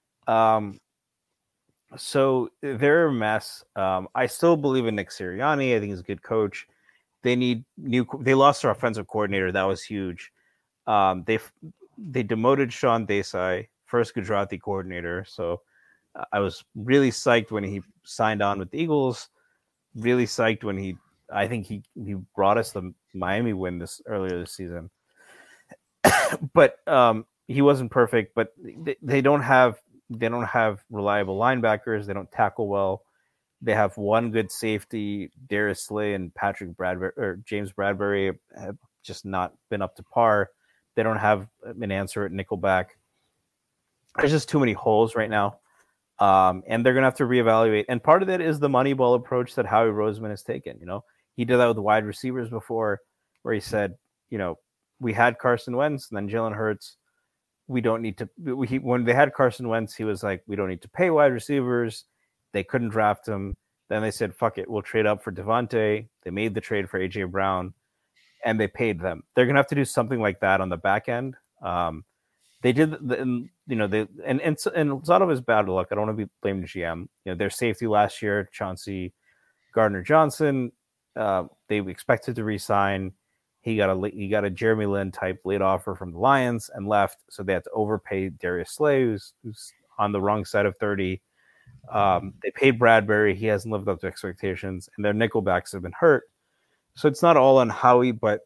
So they're a mess. I still believe in Nick Sirianni. I think he's a good coach. They lost their offensive coordinator. That was huge. They demoted Sean Desai, first Gujarati coordinator. So I was really psyched when he signed on with the Eagles. Really psyched when I think he brought us the Miami win earlier this season. But he wasn't perfect. But they don't have reliable linebackers. They don't tackle well. They have one good safety. Darius Slay and James Bradbury have just not been up to par. They don't have an answer at nickelback. There's just too many holes right now. And they're going to have to reevaluate. And part of that is the money ball approach that Howie Roseman has taken. He did that with wide receivers before, where he said, we had Carson Wentz and then Jalen Hurts. We don't need to. When they had Carson Wentz, he was like, we don't need to pay wide receivers. They couldn't draft him. Then they said, "Fuck it, we'll trade up for Devontae." They made the trade for AJ Brown, and they paid them. They're gonna have to do something like that on the back end. They did, and it's out of his bad luck. I don't want to be blamed GM. Their safety last year, Chauncey Gardner-Johnson, they expected to re-sign. He got a Jeremy Lin type late offer from the Lions and left, so they had to overpay Darius Slay, who's on the wrong side of 30. They paid Bradbury. He hasn't lived up to expectations, and their nickelbacks have been hurt. So it's not all on Howie, but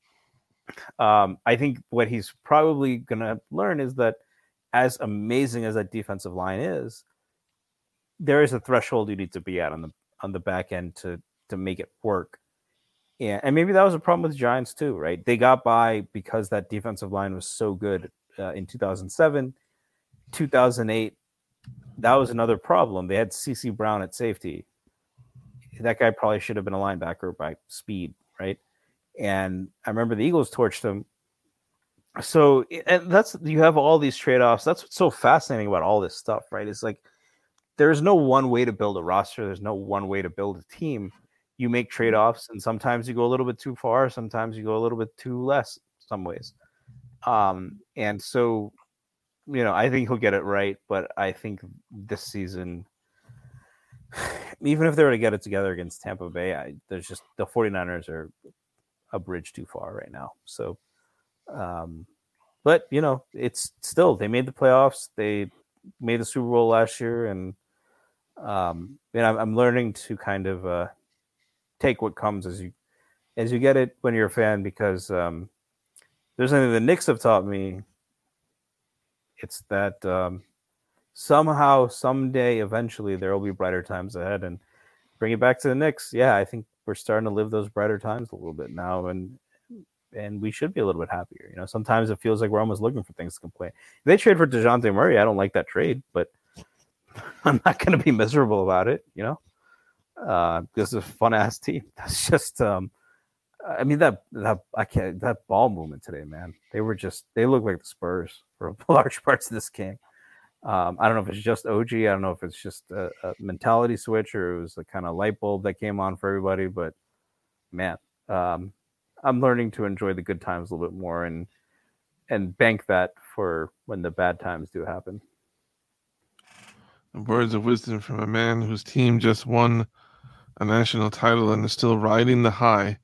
I think what he's probably going to learn is that as amazing as that defensive line is, there is a threshold you need to be at on the back end to make it work. Yeah, and maybe that was a problem with the Giants too, right? They got by because that defensive line was so good in 2007, 2008. That was another problem. They had CeCe Brown at safety. That guy probably should have been a linebacker by speed, right? And I remember the Eagles torched him. So, and you have all these trade-offs. That's what's so fascinating about all this stuff, right? It's like there's no one way to build a roster. There's no one way to build a team. You make trade-offs, and sometimes you go a little bit too far. Sometimes you go a little bit too less. Some ways, and so I think he'll get it right. But I think this season, even if they were to get it together against Tampa Bay, there's just the 49ers are a bridge too far right now. So, but it's still, they made the playoffs. They made the Super Bowl last year, and I'm learning to kind of take what comes as you get it when you're a fan, because there's something the Knicks have taught me. It's that somehow, someday, eventually, there will be brighter times ahead. And bring it back to the Knicks. Yeah, I think we're starting to live those brighter times a little bit now, and we should be a little bit happier. Sometimes it feels like we're almost looking for things to complain. If they trade for DeJounte Murray, I don't like that trade, but I'm not going to be miserable about it. This is a fun ass team. That's just, that ball movement today, man. They look like the Spurs for large parts of this game. I don't know if it's just OG. I don't know if it's just a mentality switch or it was a kind of light bulb that came on for everybody. But man, I'm learning to enjoy the good times a little bit more and bank that for when the bad times do happen. Words of wisdom from a man whose team just won a national title and is still riding the high.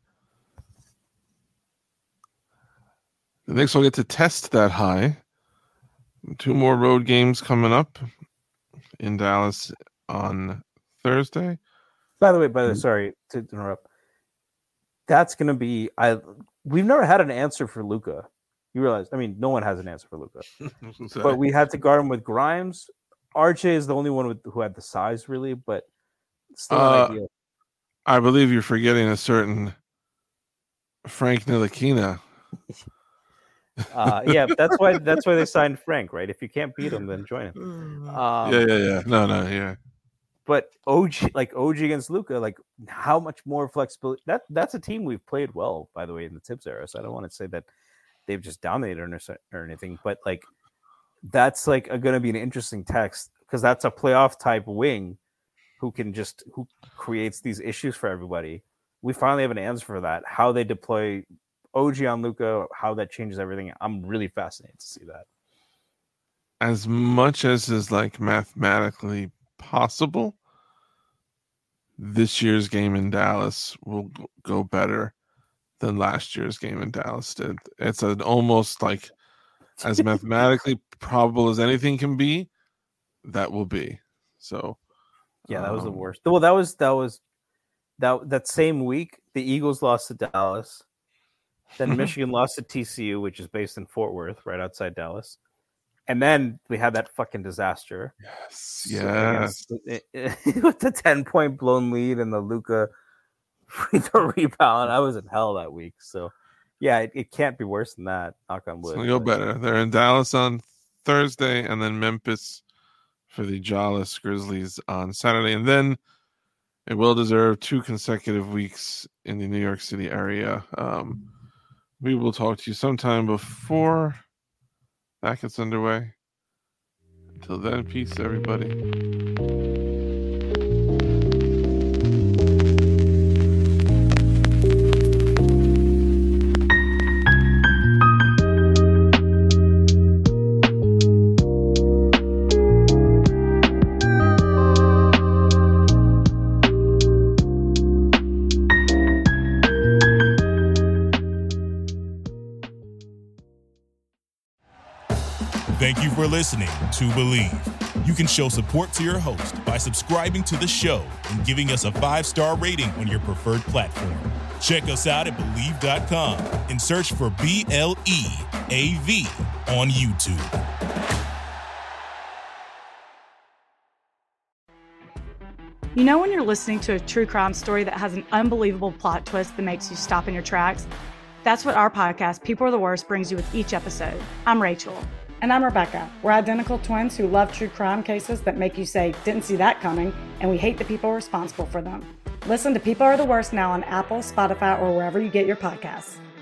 The Knicks will get to test that high. 2 more road games coming up in Dallas on Thursday. By the way, sorry to interrupt. That's going to be we've never had an answer for Luka. You realize, no one has an answer for Luka. But we had to guard him with Grimes. RJ is the only one who had the size, really, but still an idea. I believe you're forgetting a certain Frank Ntilikina. Yeah, that's why they signed Frank, right? If you can't beat him, then join him. Yeah. No, yeah. But OG against Luka, how much more flexibility? That's a team we've played well, by the way, in the Tibbs era. So I don't want to say that they've just dominated or anything, but that's going to be an interesting test, because that's a playoff type wing who creates these issues for everybody. We finally have an answer for that. How they deploy OG on Luka, how that changes everything. I'm really fascinated to see that. As much as is mathematically possible, this year's game in Dallas will go better than last year's game in Dallas did. It's almost as mathematically probable as anything can be, that will be. So yeah, that was the worst. Well, that same week, the Eagles lost to Dallas. Then Michigan lost to TCU, which is based in Fort Worth, right outside Dallas. And then we had that fucking disaster. Yes. With the 10-point blown lead and the Luka free throw rebound. I was in hell that week. So, yeah, it can't be worse than that. Knock on wood. It's going to go better. They're in Dallas on Thursday, and then Memphis for the Jawless Grizzlies on Saturday. And then it will deserve 2 consecutive weeks in the New York City area. We will talk to you sometime before that gets underway. Until then, peace, everybody. Thank you for listening to Believe. You can show support to your host by subscribing to the show and giving us a 5-star rating on your preferred platform. Check us out at Believe.com and search for BLEAV on YouTube. You know when you're listening to a true crime story that has an unbelievable plot twist that makes you stop in your tracks? That's what our podcast, People Are the Worst, brings you with each episode. I'm Rachel. And I'm Rebecca. We're identical twins who love true crime cases that make you say, didn't see that coming, and we hate the people responsible for them. Listen to People Are the Worst now on Apple, Spotify, or wherever you get your podcasts.